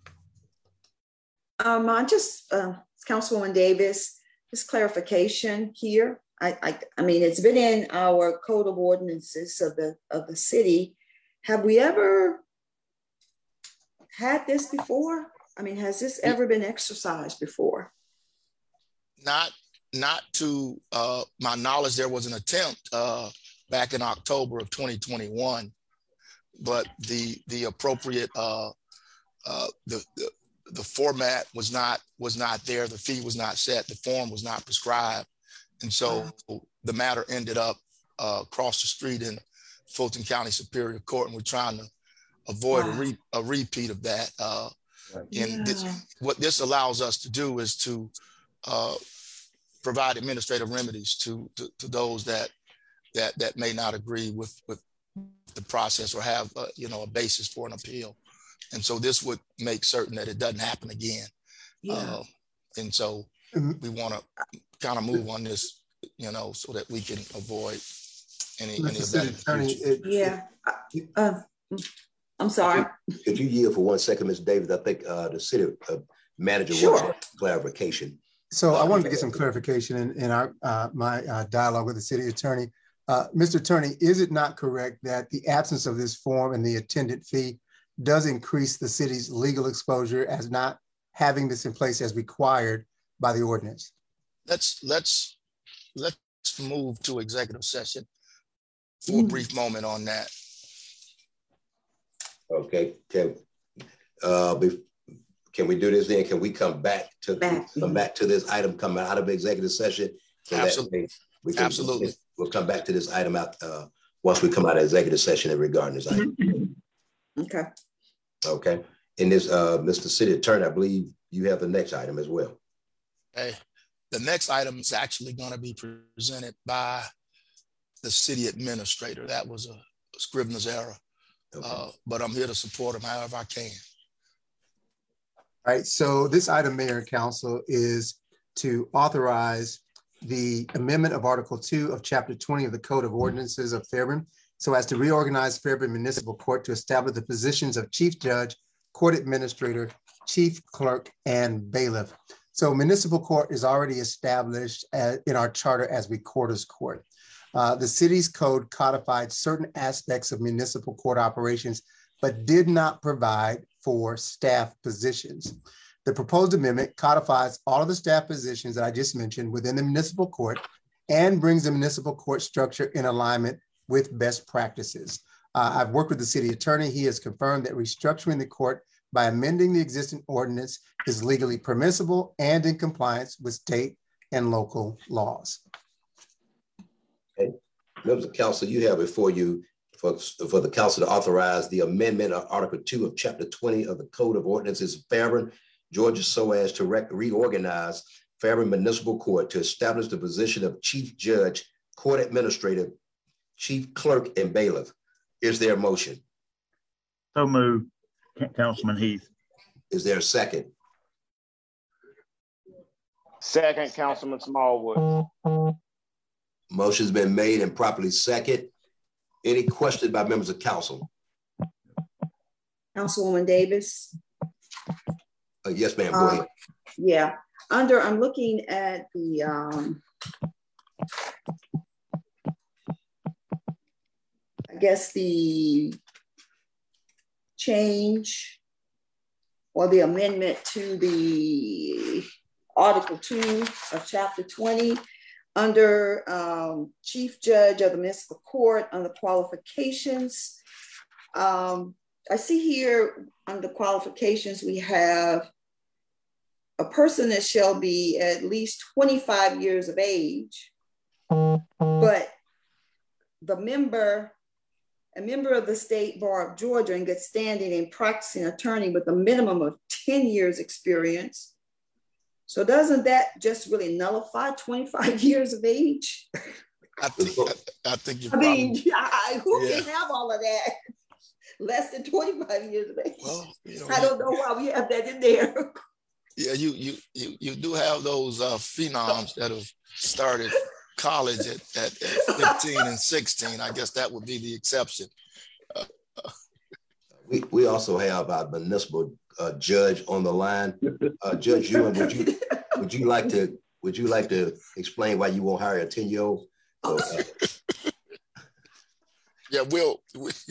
Councilwoman Davis, just clarification here. I mean, it's been in our Code of Ordinances of the city. Have we ever had this before? I mean, has this ever been exercised before? Not to my knowledge. There was an attempt back in October of 2021, but the appropriate the format was not there. The fee was not set. The form was not prescribed, and so the matter ended up across the street in Fulton County Superior Court, and we're trying to avoid a repeat of that. What this allows us to do is to provide administrative remedies to those that may not agree with the process or have a basis for an appeal. And so this would make certain that it doesn't happen again. Yeah. And so we want to kind of move on this, you know, so that we can avoid any of that. Yeah. I'm sorry. Could you yield for 1 second, Ms. Davis? I think the city manager wants clarification. So I wanted to get some clarification in our my dialogue with the city attorney. Mr. Attorney, is it not correct that the absence of this form and the attendant fee does increase the city's legal exposure as not having this in place as required by the ordinance? Let's move to executive session for a brief moment on that. Okay. Can we do this then? Can we come back to this item coming out of executive session? So Absolutely. Absolutely. We'll come back to this item out once we come out of executive session regarding this item. Okay. Okay. In this, Mr. City Attorney, I believe you have the next item as well. Hey, the next item is actually going to be presented by the city administrator. That was a Scrivener's error, but I'm here to support him however I can. All right, so this item, Mayor and Council, is to authorize the amendment of Article 2 of Chapter 20 of the Code of Ordinances of Fairburn, so as to reorganize Fairburn Municipal Court to establish the positions of Chief Judge, Court Administrator, Chief Clerk, and Bailiff. So Municipal Court is already established in our charter as Recorder's Court. The city's code codified certain aspects of municipal court operations, but did not provide for staff positions. The proposed amendment codifies all of the staff positions that I just mentioned within the municipal court and brings the municipal court structure in alignment with best practices. I've worked with the city attorney. He has confirmed that restructuring the court by amending the existing ordinance is legally permissible and in compliance with state and local laws. Okay. Members of council, you have before you for the council to authorize the amendment of Article 2 of Chapter 20 of the Code of Ordinances of Fairburn, Georgia, so as to reorganize Fairburn Municipal Court to establish the position of Chief Judge, Court Administrator, Chief Clerk, and Bailiff. Is there a motion? So moved, Councilman Heath. Is there a second? Second, Councilman Smallwood. Motion's been made and properly second. Any questions by members of council? Councilwoman Davis. Yes, ma'am, go ahead. Yeah, I'm looking at the, I guess the change or the amendment to the Article 2 of Chapter 20 under Chief Judge of the Municipal Court under qualifications. I see here under qualifications, we have a person that shall be at least 25 years of age, but a member of the State Bar of Georgia in good standing and practicing attorney with a minimum of 10 years experience. So doesn't that just really nullify 25 years of age? I think you're who can have all of that? Less than 25 years of age. Well, I don't know why we have that in there. Yeah, you do have those phenoms that have started college at 15 and 16. I guess that would be the exception. We also have our municipal judge on the line. Judge Ewan, would you like to explain why you won't hire a 10-year-old? Yeah, we'll.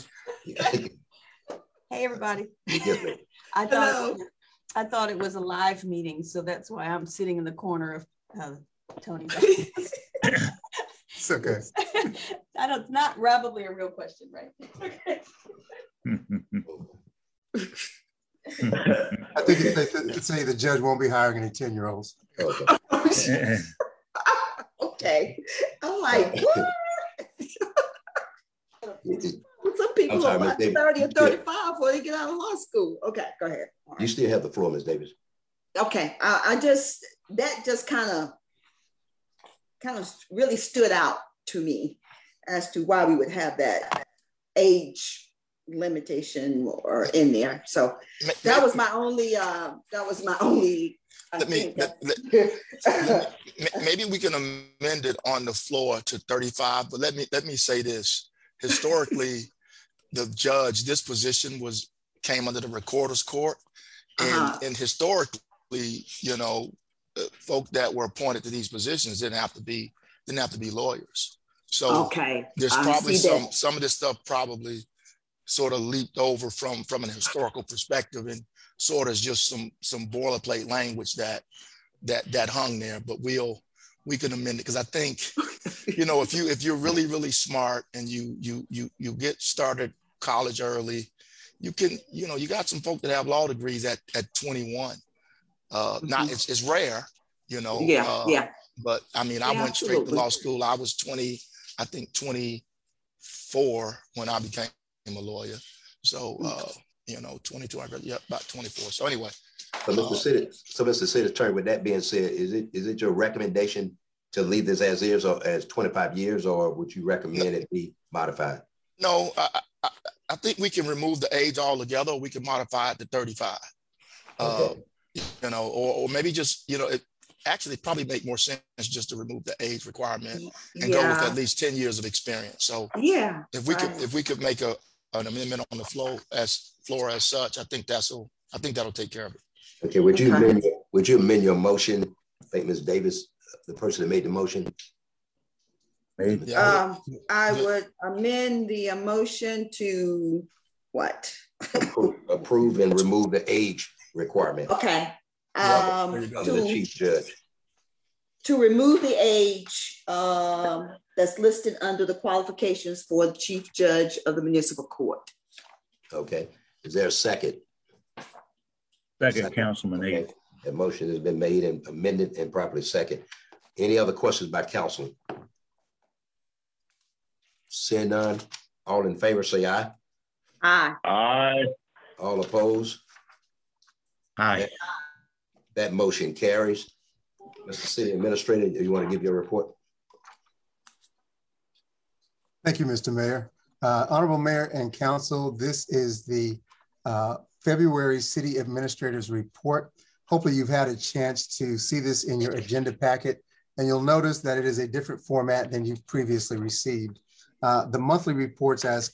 Hey, everybody. Yes, I thought it was a live meeting, so that's why I'm sitting in the corner of Tony's. It's okay. It's not probably a real question, right? Okay. I think it's say the judge won't be hiring any 10-year-olds. Okay. I'm like, what? Some people are about 30 or 35 before they get out of law school. Okay, go ahead. Right. You still have the floor, Ms. Davis. Okay, that just kind of really stood out to me as to why we would have that age limitation or in there. So that was my only, maybe we can amend it on the floor to 35, but let me say this. Historically, the judge, this position came under the recorder's court. And historically, you know, folk that were appointed to these positions didn't have to be lawyers. So there's probably some of this stuff probably sort of leaped over from an historical perspective and sort of just some boilerplate language that hung there. But we can amend it, because I think, you know, if you're really, really smart and you get started college early, you can, you know, you got some folk that have law degrees at 21. Not it's rare, you know. But I mean, I went straight to law school. I was 24 when I became a lawyer. So you know, 22, about 24. So anyway. So Mr. City Attorney, with that being said, is it your recommendation to leave this as is, or as 25 years, or would you recommend it be modified? No, I think we can remove the age altogether. Or we can modify it to 35. You know, or maybe just, you know, it actually probably make more sense just to remove the age requirement and go with at least 10 years of experience. So if we could make an amendment on the floor as such, I think that'll take care of it. Okay, would you amend your motion? I think Ms. Davis, the person that made the motion. I would amend the motion to what? Approve and remove the age requirement. Okay. The chief judge. To remove the age that's listed under the qualifications for the chief judge of the municipal court. Okay. Is there a second? Second, Councilman Eve. The motion has been made and amended and properly second. Any other questions by council? Seeing none, all in favor say aye. Aye. Aye. All opposed? Aye. That motion carries. Mr. City Administrator, do you want to give your report? Thank you, Mr. Mayor. Honorable Mayor and Council, this is the February City Administrator's Report. Hopefully you've had a chance to see this in your agenda packet, and you'll notice that it is a different format than you've previously received. The monthly reports as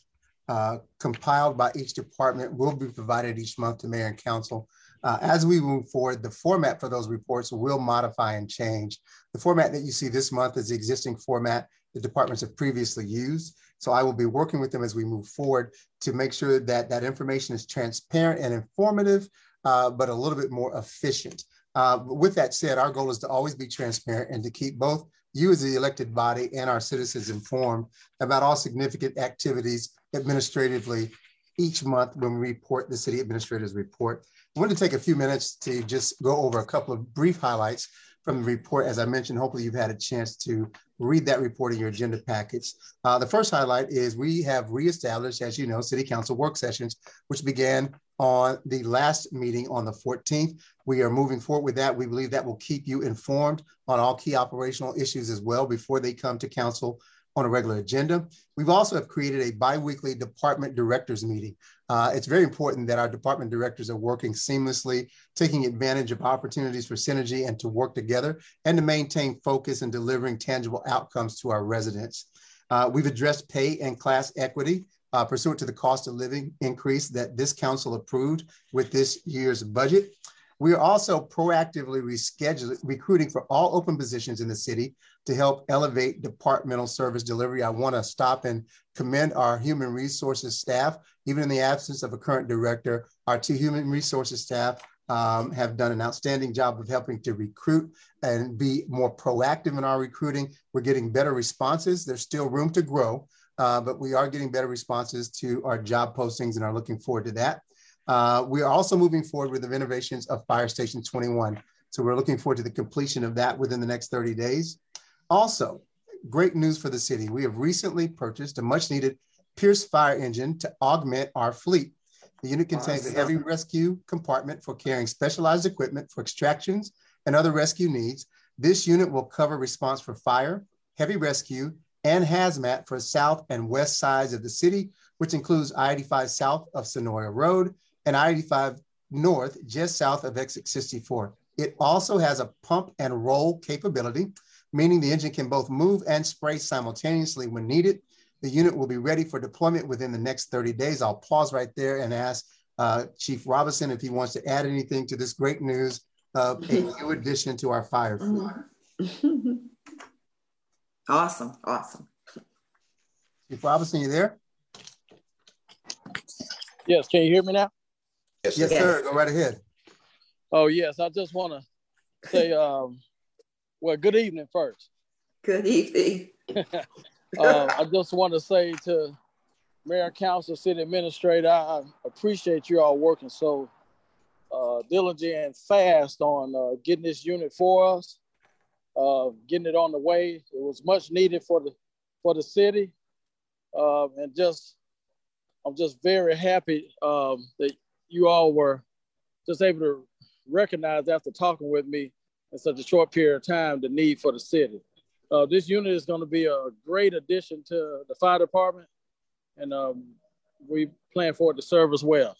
compiled by each department will be provided each month to Mayor and Council. As we move forward, the format for those reports will modify and change. The format that you see this month is the existing format the departments have previously used. So I will be working with them as we move forward to make sure that that information is transparent and informative, but a little bit more efficient. With that said, our goal is to always be transparent and to keep both you as the elected body and our citizens informed about all significant activities administratively each month when we report the City Administrator's Report. I wanted to take a few minutes to just go over a couple of brief highlights from the report. As I mentioned, hopefully you've had a chance to read that report in your agenda packets. The first highlight is we have reestablished, as you know, City Council work sessions, which began on the last meeting on the 14th. We are moving forward with that. We believe that will keep you informed on all key operational issues as well before they come to council on a regular agenda. We've also have created a bi-weekly department directors meeting. It's very important that our department directors are working seamlessly, taking advantage of opportunities for synergy and to work together and to maintain focus and delivering tangible outcomes to our residents. We've addressed pay and class equity pursuant to the cost of living increase that this council approved with this year's budget. We are also proactively recruiting for all open positions in the city to help elevate departmental service delivery. I want to stop and commend our human resources staff. Even in the absence of a current director, our two human resources staff have done an outstanding job of helping to recruit and be more proactive in our recruiting. We're getting better responses. There's still room to grow, but we are getting better responses to our job postings and are looking forward to that. We are also moving forward with the renovations of Fire Station 21. So we're looking forward to the completion of that within the next 30 days. Also, great news for the city. We have recently purchased a much needed Pierce fire engine to augment our fleet. The unit contains a heavy rescue compartment for carrying specialized equipment for extractions and other rescue needs. This unit will cover response for fire, heavy rescue, and hazmat for south and west sides of the city, which includes I-85 south of Sonoya Road and I-85 north, just south of exit 64. It also has a pump and roll capability, meaning the engine can both move and spray simultaneously when needed. The unit will be ready for deployment within the next 30 days. I'll pause right there and ask Chief Robinson if he wants to add anything to this great news of a new addition to our fire fleet. Awesome, awesome. Chief Robinson, you there? Yes, can you hear me now? Yes, sir. Go right ahead. Oh, yes. I just want to say, well, good evening first. Good evening. I just want to say to Mayor, Council, City Administrator, I appreciate you all working so diligent and fast on getting this unit for us, getting it on the way. It was much needed for the city, and I'm just very happy that you all were just able to recognize after talking with me in such a short period of time the need for the city. This unit is going to be a great addition to the fire department, and we plan for it to serve us well.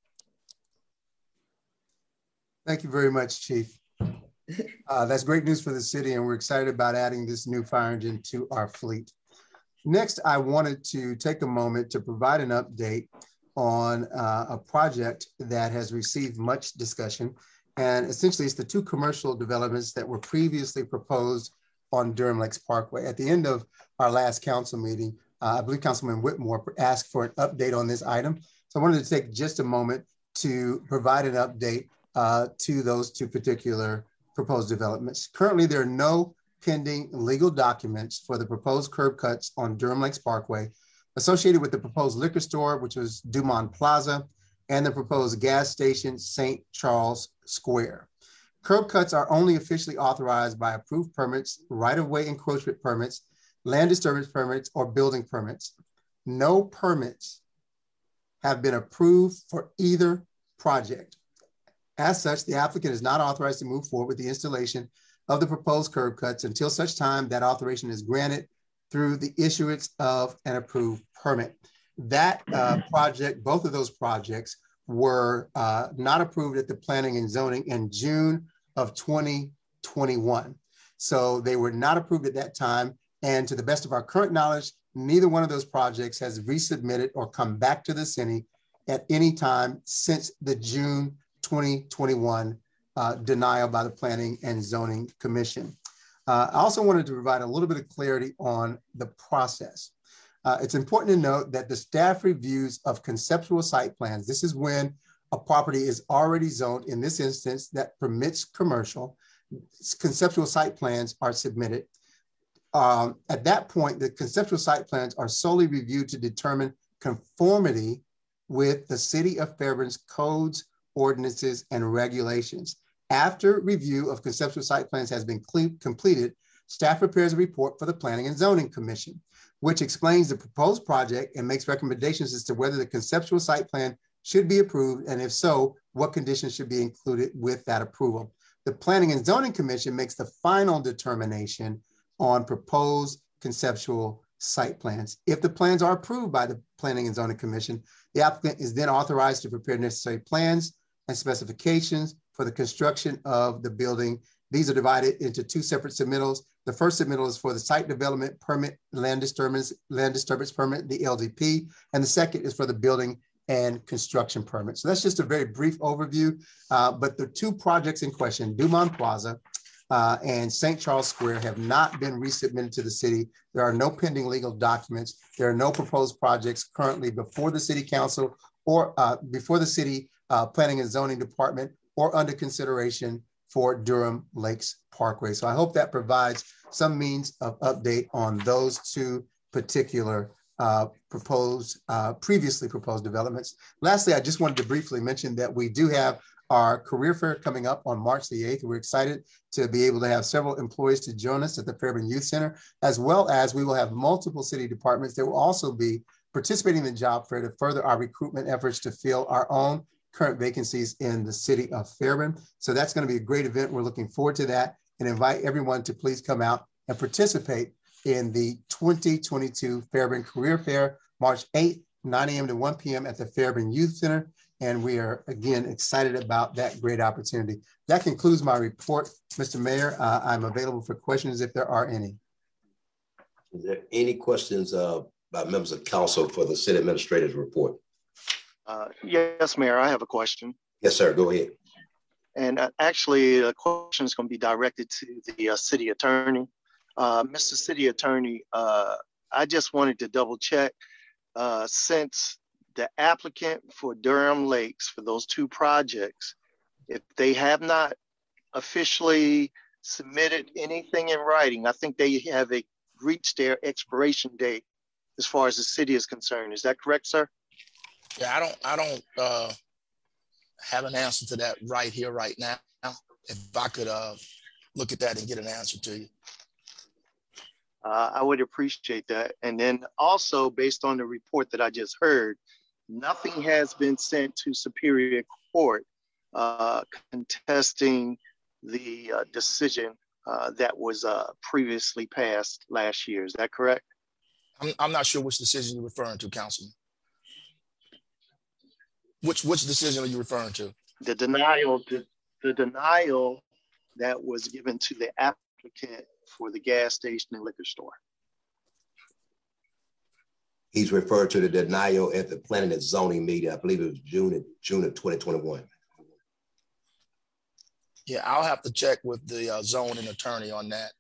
Thank you very much, Chief. That's great news for the city, and we're excited about adding this new fire engine to our fleet. Next, I wanted to take a moment to provide an update on a project that has received much discussion. And essentially, it's the two commercial developments that were previously proposed on Durham Lakes Parkway. At the end of our last council meeting, I believe Councilman Whitmore asked for an update on this item. So I wanted to take just a moment to provide an update to those two particular proposed developments. Currently, there are no pending legal documents for the proposed curb cuts on Durham Lakes Parkway associated with the proposed liquor store, which was Dumont Plaza, and the proposed gas station, St. Charles Square. Curb cuts are only officially authorized by approved permits, right-of-way encroachment permits, land disturbance permits, or building permits. No permits have been approved for either project. As such, the applicant is not authorized to move forward with the installation of the proposed curb cuts until such time that authorization is granted through the issuance of an approved permit. That project, both of those projects were not approved at the Planning and Zoning in June of 2021. So they were not approved at that time. And to the best of our current knowledge, neither one of those projects has resubmitted or come back to the city at any time since the June 2021 denial by the Planning and Zoning Commission. I also wanted to provide a little bit of clarity on the process. It's important to note that the staff reviews of conceptual site plans, this is when a property is already zoned, in this instance, that permits commercial, conceptual site plans are submitted. At that point, the conceptual site plans are solely reviewed to determine conformity with the City of Fairburn's codes, ordinances, and regulations. After review of conceptual site plans has been completed, staff prepares a report for the Planning and Zoning Commission, which explains the proposed project and makes recommendations as to whether the conceptual site plan should be approved, and if so, what conditions should be included with that approval. The Planning and Zoning Commission makes the final determination on proposed conceptual site plans. If the plans are approved by the Planning and Zoning Commission, the applicant is then authorized to prepare necessary plans and specifications for the construction of the building. These are divided into two separate submittals. The first submittal is for the site development permit, land disturbance permit, the LDP, and the second is for the building and construction permit. So that's just a very brief overview, but the two projects in question, Dumont Plaza and St. Charles Square, have not been resubmitted to the city. There are no pending legal documents. There are no proposed projects currently before the city council or before the city Planning and Zoning Department or under consideration for Durham Lakes Parkway. So I hope that provides some means of update on those two particular previously proposed developments. Lastly, I just wanted to briefly mention that we do have our career fair coming up on March the 8th. We're excited to be able to have several employees to join us at the Fairburn Youth Center, as well as we will have multiple city departments that will also be participating in the job fair to further our recruitment efforts to fill our own current vacancies in the city of Fairburn. So that's going to be a great event. We're looking forward to that and invite everyone to please come out and participate in the 2022 Fairburn Career Fair, March 8th, 9 a.m. to 1 p.m. at the Fairburn Youth Center. And we are, again, excited about that great opportunity. That concludes my report, Mr. Mayor. I'm available for questions if there are any. Is there any questions by members of council for the city administrator's report? Yes, Mayor, I have a question. Yes, sir, go ahead. And actually, the question is going to be directed to the city attorney. Mr. City Attorney, I just wanted to double check since the applicant for Durham Lakes for those two projects, if they have not officially submitted anything in writing, I think they have reached their expiration date as far as the city is concerned. Is that correct, sir? Yeah, I don't have an answer to that right here, right now. If I could look at that and get an answer to you. I would appreciate that. And then also, based on the report that I just heard, nothing has been sent to Superior Court contesting the decision that was previously passed last year. Is that correct? I'm not sure which decision you're referring to, Councilman. Which decision are you referring to? The denial that was given to the applicant for the gas station and liquor store. He's referred to the denial at the planning and zoning meeting. I believe it was June of 2021. Yeah, I'll have to check with the zoning attorney on that.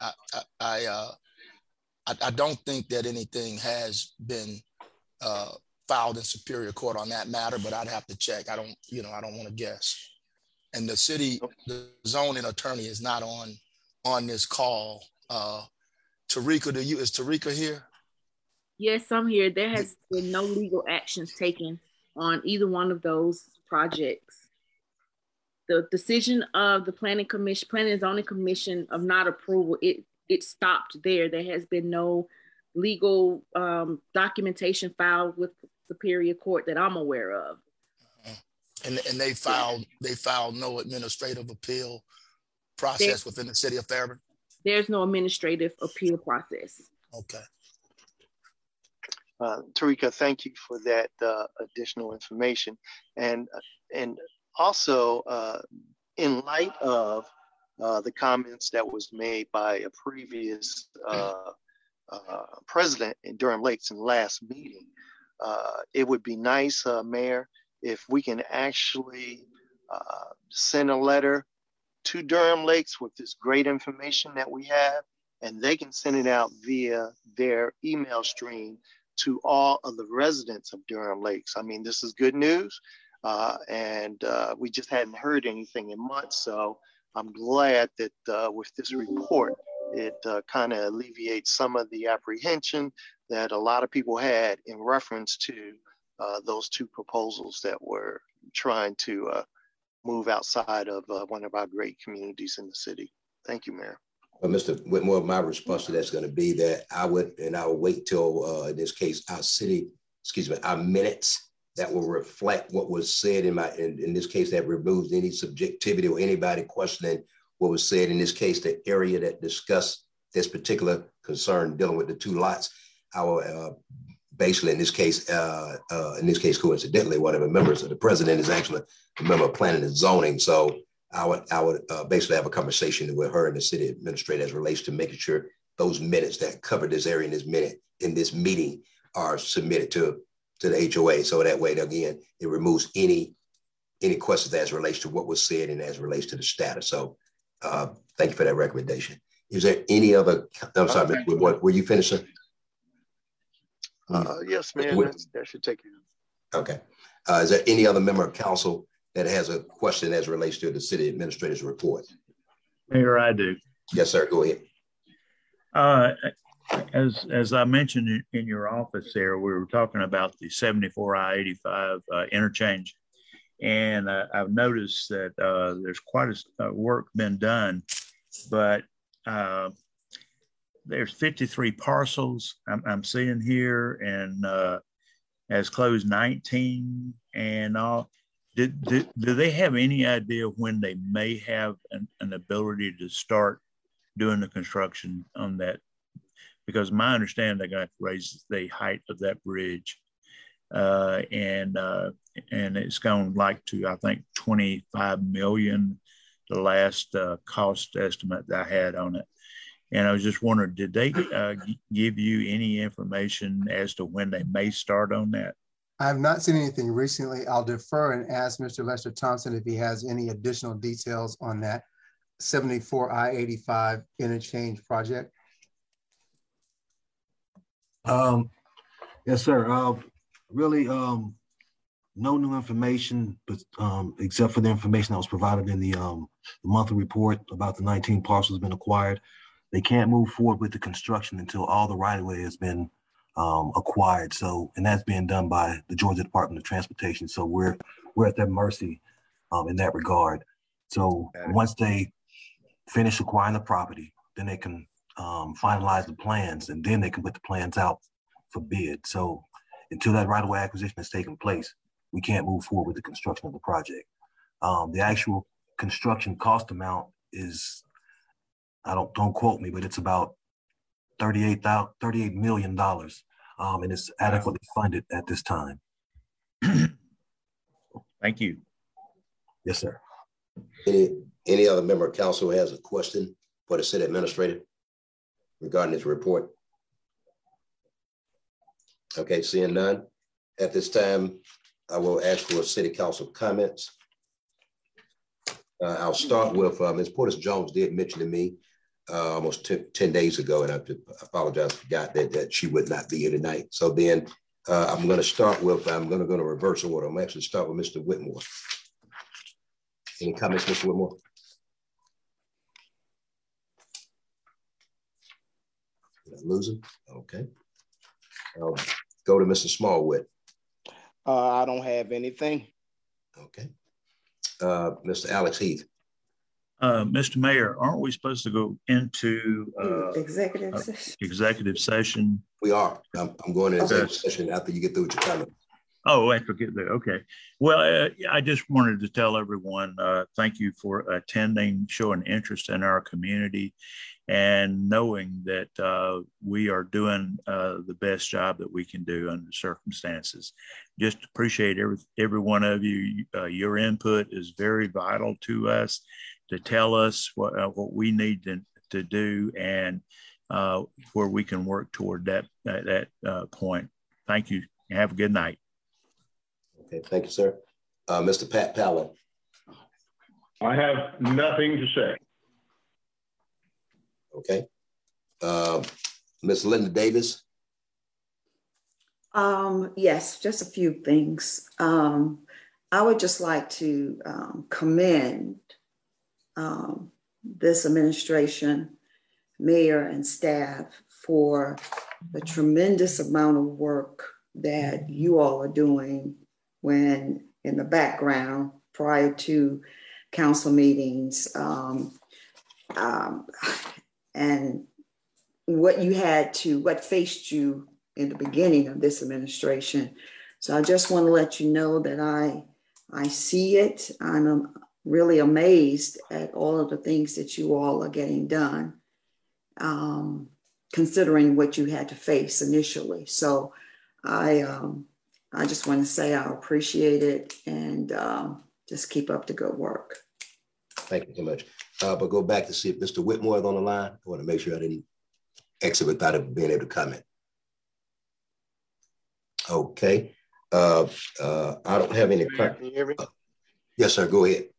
I don't think that anything has been filed in Superior Court on that matter, but I'd have to check. I don't want to guess. And the zoning attorney is not on this call. Tarika, is Tarika here? Yes, I'm here. There has been no legal actions taken on either one of those projects. The decision of the Planning and Zoning Commission of not approval, it stopped there. There has been no legal documentation filed with Superior Court that I'm aware of. And they filed no administrative appeal process within the city of Fairburn? There's no administrative appeal process. Okay. Tarika, thank you for that additional information. And also, in light of the comments that was made by a previous president in Durham Lakes in the last meeting, it would be nice, Mayor, if we can actually send a letter to Durham Lakes with this great information that we have, and they can send it out via their email stream to all of the residents of Durham Lakes. I mean, this is good news, and we just hadn't heard anything in months, so I'm glad that with this report, it kind of alleviates some of the apprehension that a lot of people had in reference to those two proposals that were trying to move outside of one of our great communities in the city. Thank you, Mayor. Well, Mr. Whitmore, my response to that's going to be that I would wait till, in this case, our minutes that will reflect what was said in this case, that removes any subjectivity or anybody questioning what was said. In this case, the area that discussed this particular concern dealing with the two lots, our basically in this case, coincidentally, one of the members of the president is actually a member of planning and zoning. So I would basically have a conversation with her and the city administrator as relates to making sure those minutes that cover this area in this meeting are submitted to the HOA. So that way, again, it removes any questions as relates to what was said and as relates to the status. So thank you for that recommendation. Is there any other, I'm sorry, were you finishing? Yes, man, that should take you. Okay. Is there any other member of council that has a question as relates to the city administrator's report? Mayor, I do. Yes, sir. Go ahead. As I mentioned in your office there, we were talking about the 74 I-85 interchange. And I've noticed that there's quite a work been done, but there's 53 parcels I'm seeing here, and has closed 19 and all. Do they have any idea when they may have an ability to start doing the construction on that because my understanding they're going to raise the height of that bridge. And it's gone like to, I think, 25 million, the last cost estimate that I had on it. And I was just wondering, did they give you any information as to when they may start on that? I have not seen anything recently. I'll defer and ask Mr. Lester Thompson if he has any additional details on that 74 I-85 interchange project. Yes, sir. Really, no new information, but except for the information that was provided in the monthly report about the 19 parcels been acquired. They can't move forward with the construction until all the right-of-way has been acquired. So, and that's being done by the Georgia Department of Transportation. So we're at their mercy in that regard. So once they finish acquiring the property, then they can finalize the plans, and then they can put the plans out for bid. So until that right-of-way acquisition has taken place, we can't move forward with the construction of the project. The actual construction cost amount is, don't quote me, but it's about $38 million, and it's adequately funded at this time. Thank you. Yes, sir. Any other member of council who has a question for the city administrator regarding this report? Okay, seeing none. At this time, I will ask for city council comments. I'll start with Ms. Portis Jones did mention to me almost 10 days ago, and I apologize, forgot that she would not be here tonight. So then I'm going to start with, I'm going to go to reverse order. I'm actually start with Mr. Whitmore. Any comments, Mr. Whitmore? Did I lose him? Okay. I'll go to Mr. Smallwood. I don't have anything. Okay. Mr. Alex Heath. Mr. Mayor, aren't we supposed to go into executive session? We are. I'm going to executive session after you get through with your comment. Oh, after get there. Okay. Well, I just wanted to tell everyone, thank you for attending, showing interest in our community, and knowing that we are doing the best job that we can do under the circumstances. Just appreciate every one of you. Your input is very vital to us to tell us what we need to do and where we can work toward that point. Thank you. Have a good night. Okay, thank you, sir. Mr. Pat Pallin. I have nothing to say. Okay. Ms. Linda Davis. Yes, just a few things. I would just like to commend this administration, mayor and staff for the tremendous amount of work that you all are doing when in the background prior to council meetings, and what faced you in the beginning of this administration. So I just want to let you know that I see it. I'm really amazed at all of the things that you all are getting done, considering what you had to face initially. So I just want to say I appreciate it, and just keep up the good work. Thank you so much. But go back to see if Mr. Whitmore is on the line. I want to make sure I didn't exit without him being able to comment. Okay. I don't have any. Can you hear me? Yes, sir. Go ahead.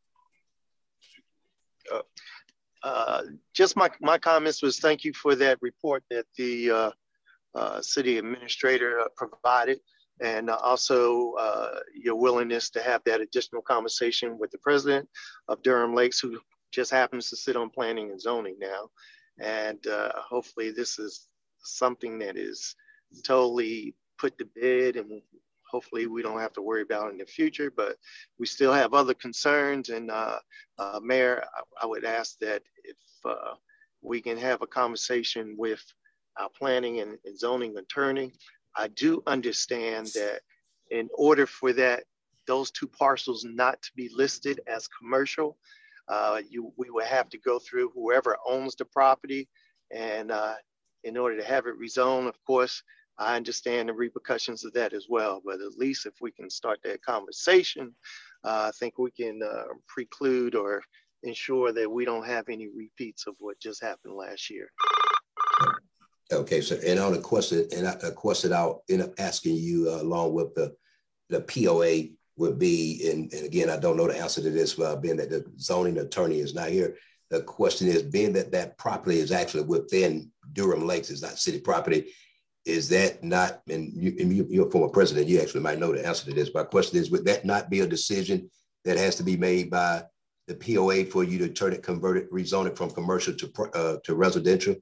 Just my comments was thank you for that report that the city administrator provided, and also your willingness to have that additional conversation with the president of Durham Lakes, who just happens to sit on planning and zoning now. And hopefully this is something that is totally put to bed, and hopefully we don't have to worry about it in the future, but we still have other concerns. And Mayor, I would ask that if we can have a conversation with our planning and zoning attorney. I do understand that in order for those two parcels not to be listed as commercial, we would have to go through whoever owns the property and in order to have it rezoned. Of course, I understand the repercussions of that as well, but at least if we can start that conversation, I think we can preclude or ensure that we don't have any repeats of what just happened last year. Okay, so and on the question, and I question out in asking you along with the POA would be, and again, I don't know the answer to this, being that the zoning attorney is not here. The question is, being that that property is actually within Durham Lakes, it's not city property, is that not, and you're a former president, you actually might know the answer to this, but my question is, would that not be a decision that has to be made by the POA for you to turn it, convert it, rezone it from commercial to residential?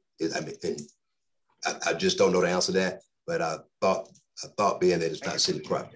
I just don't know the answer to that, but I thought being that it's not city property.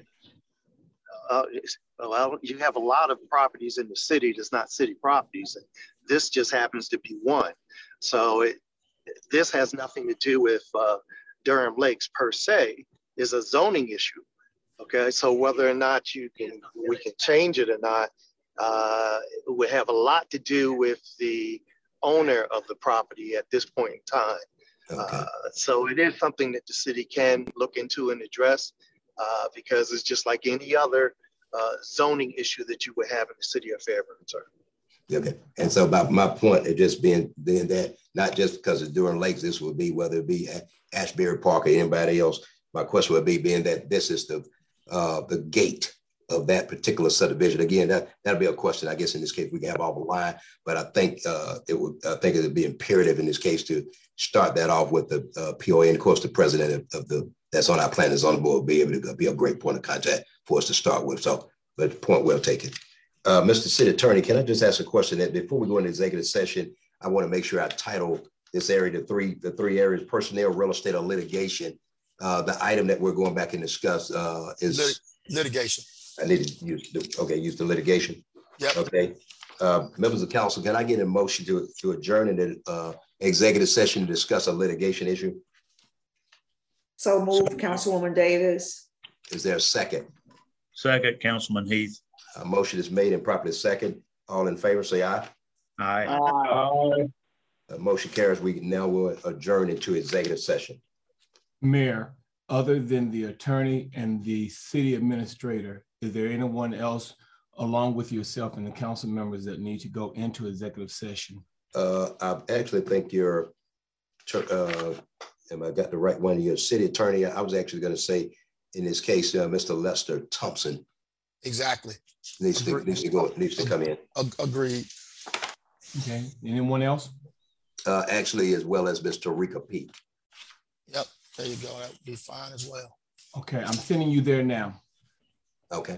Well, you have a lot of properties in the city that's not city properties, and this just happens to be one. So this has nothing to do with Durham Lakes per se. Is a zoning issue. Okay, so whether or not we can change it or not, it would have a lot to do with the owner of the property at this point in time. Okay. So it is something that the city can look into and address because it's just like any other zoning issue that you would have in the city of Fairburn, sir. Okay, and so about my point of just being that not just because it's Durham Lakes, this would be whether it be Ashbury Park or anybody else. My question would be being that this is the gate of that particular subdivision. Again, that'll be a question. I guess in this case we can have off the line, but I think it would be imperative in this case to start that off with the POA, and of course the president of that's on our planners on the board will be able to be a great point of contact for us to start with. So, but point well taken. Mr. City Attorney, can I just ask a question that before we go into executive session, I want to make sure I title this area, the three areas: personnel, real estate, or litigation. The item that we're going back and discuss is litigation. I need to use use the litigation. Yep. Okay. Members of council, can I get a motion to adjourn into executive session to discuss a litigation issue? So move, Councilwoman Davis. Is there a second? Second, Councilman Heath. A motion is made and properly second. All in favor, say aye. Aye. Aye. Motion carries. We now will adjourn into executive session. Mayor, other than the attorney and the city administrator, is there anyone else along with yourself and the council members that need to go into executive session? I actually think you're, am I got the right one? Your city attorney. I was actually going to say, in this case, Mr. Lester Thompson. Exactly. Needs to come in. Agreed. Okay. Anyone else? Actually, as well as Mr. Rika P. Yep. There you go. That would be fine as well. Okay. I'm sending you there now. Okay.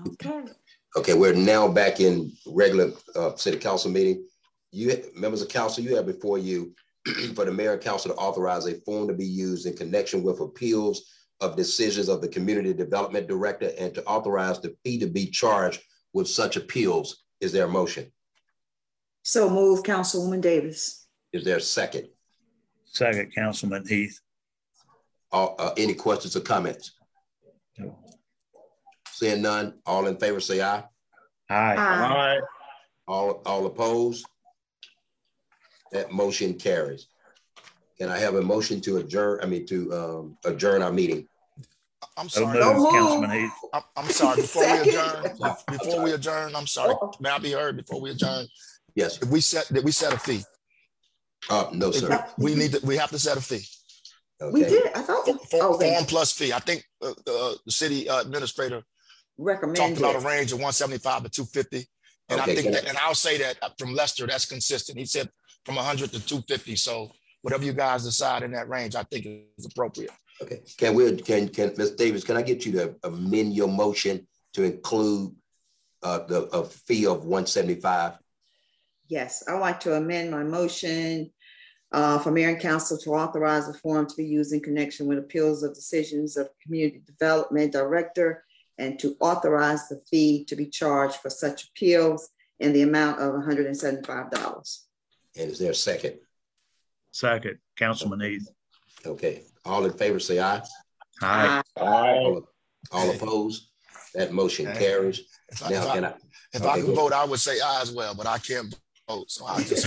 Okay. Okay, we're now back in regular city council meeting. You members of council, you have before you for the mayor and council to authorize a form to be used in connection with appeals of decisions of the community development director and to authorize the fee to be charged with such appeals. Is there a motion? So move, Councilwoman Davis. Is there a second? Second, Councilman Heath. Any questions or comments? No. Seeing none, all in favor say aye. Aye. Aye. All opposed? That motion carries. Can I have a motion to adjourn? Adjourn our meeting. I'm sorry, Councilman Heath. I'm sorry. Before we adjourn, I'm sorry. May I be heard before we adjourn? Yes. Did we set a fee? No, sir. We have to set a fee. Okay. We did. I thought. Form plus fee. I think the city administrator recommended talked about a range of 175 to 250, and okay, I think and I'll say that from Lester, that's consistent. He said from 100 to 250. So whatever you guys decide in that range, I think is appropriate. Okay. Can Ms. Davis, can I get you to amend your motion to include a fee of 175? Yes, I'd like to amend my motion for mayor and council to authorize the form to be used in connection with appeals of decisions of community development director and to authorize the fee to be charged for such appeals in the amount of $175. And is there a second? Second, Councilman Heath. Okay. All in favor say aye. Aye. Aye. All opposed? That motion carries. If I could vote, I would say aye as well, but I can't vote, so I just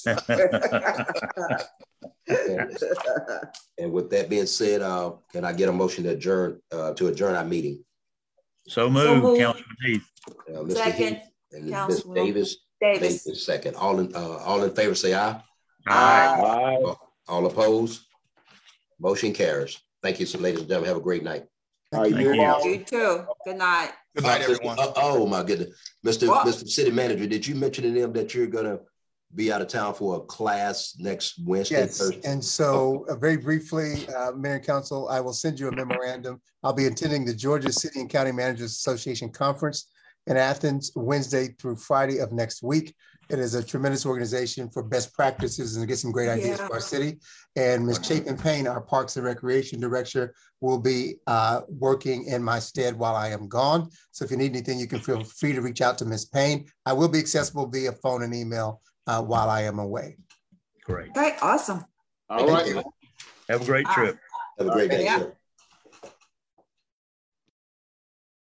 And with that being said, can I get a motion to adjourn our meeting? So moved, Councilman Heath. Mr. Second, Heath and Ms. Davis. Second. All in favor say aye. Aye. Aye. All opposed? Motion carries. Thank you, so ladies and gentlemen. Have a great night. Thank you. You too. Good night. Good night, everyone. Oh my goodness. Mr. City Manager, did you mention to them that you're gonna be out of town for a class next Wednesday? Yes, Thursday? And so very briefly, Mayor and Council, I will send you a memorandum. I'll be attending the Georgia City and County Managers Association Conference in Athens, Wednesday through Friday of next week. It is a tremendous organization for best practices and to get some great ideas for our city. And Ms. Chapin Payne, our Parks and Recreation Director, will be working in my stead while I am gone. So if you need anything, you can feel free to reach out to Ms. Payne. I will be accessible via phone and email while I am away. Great. Okay, awesome. All right. Have a great trip. Have a great day, sir.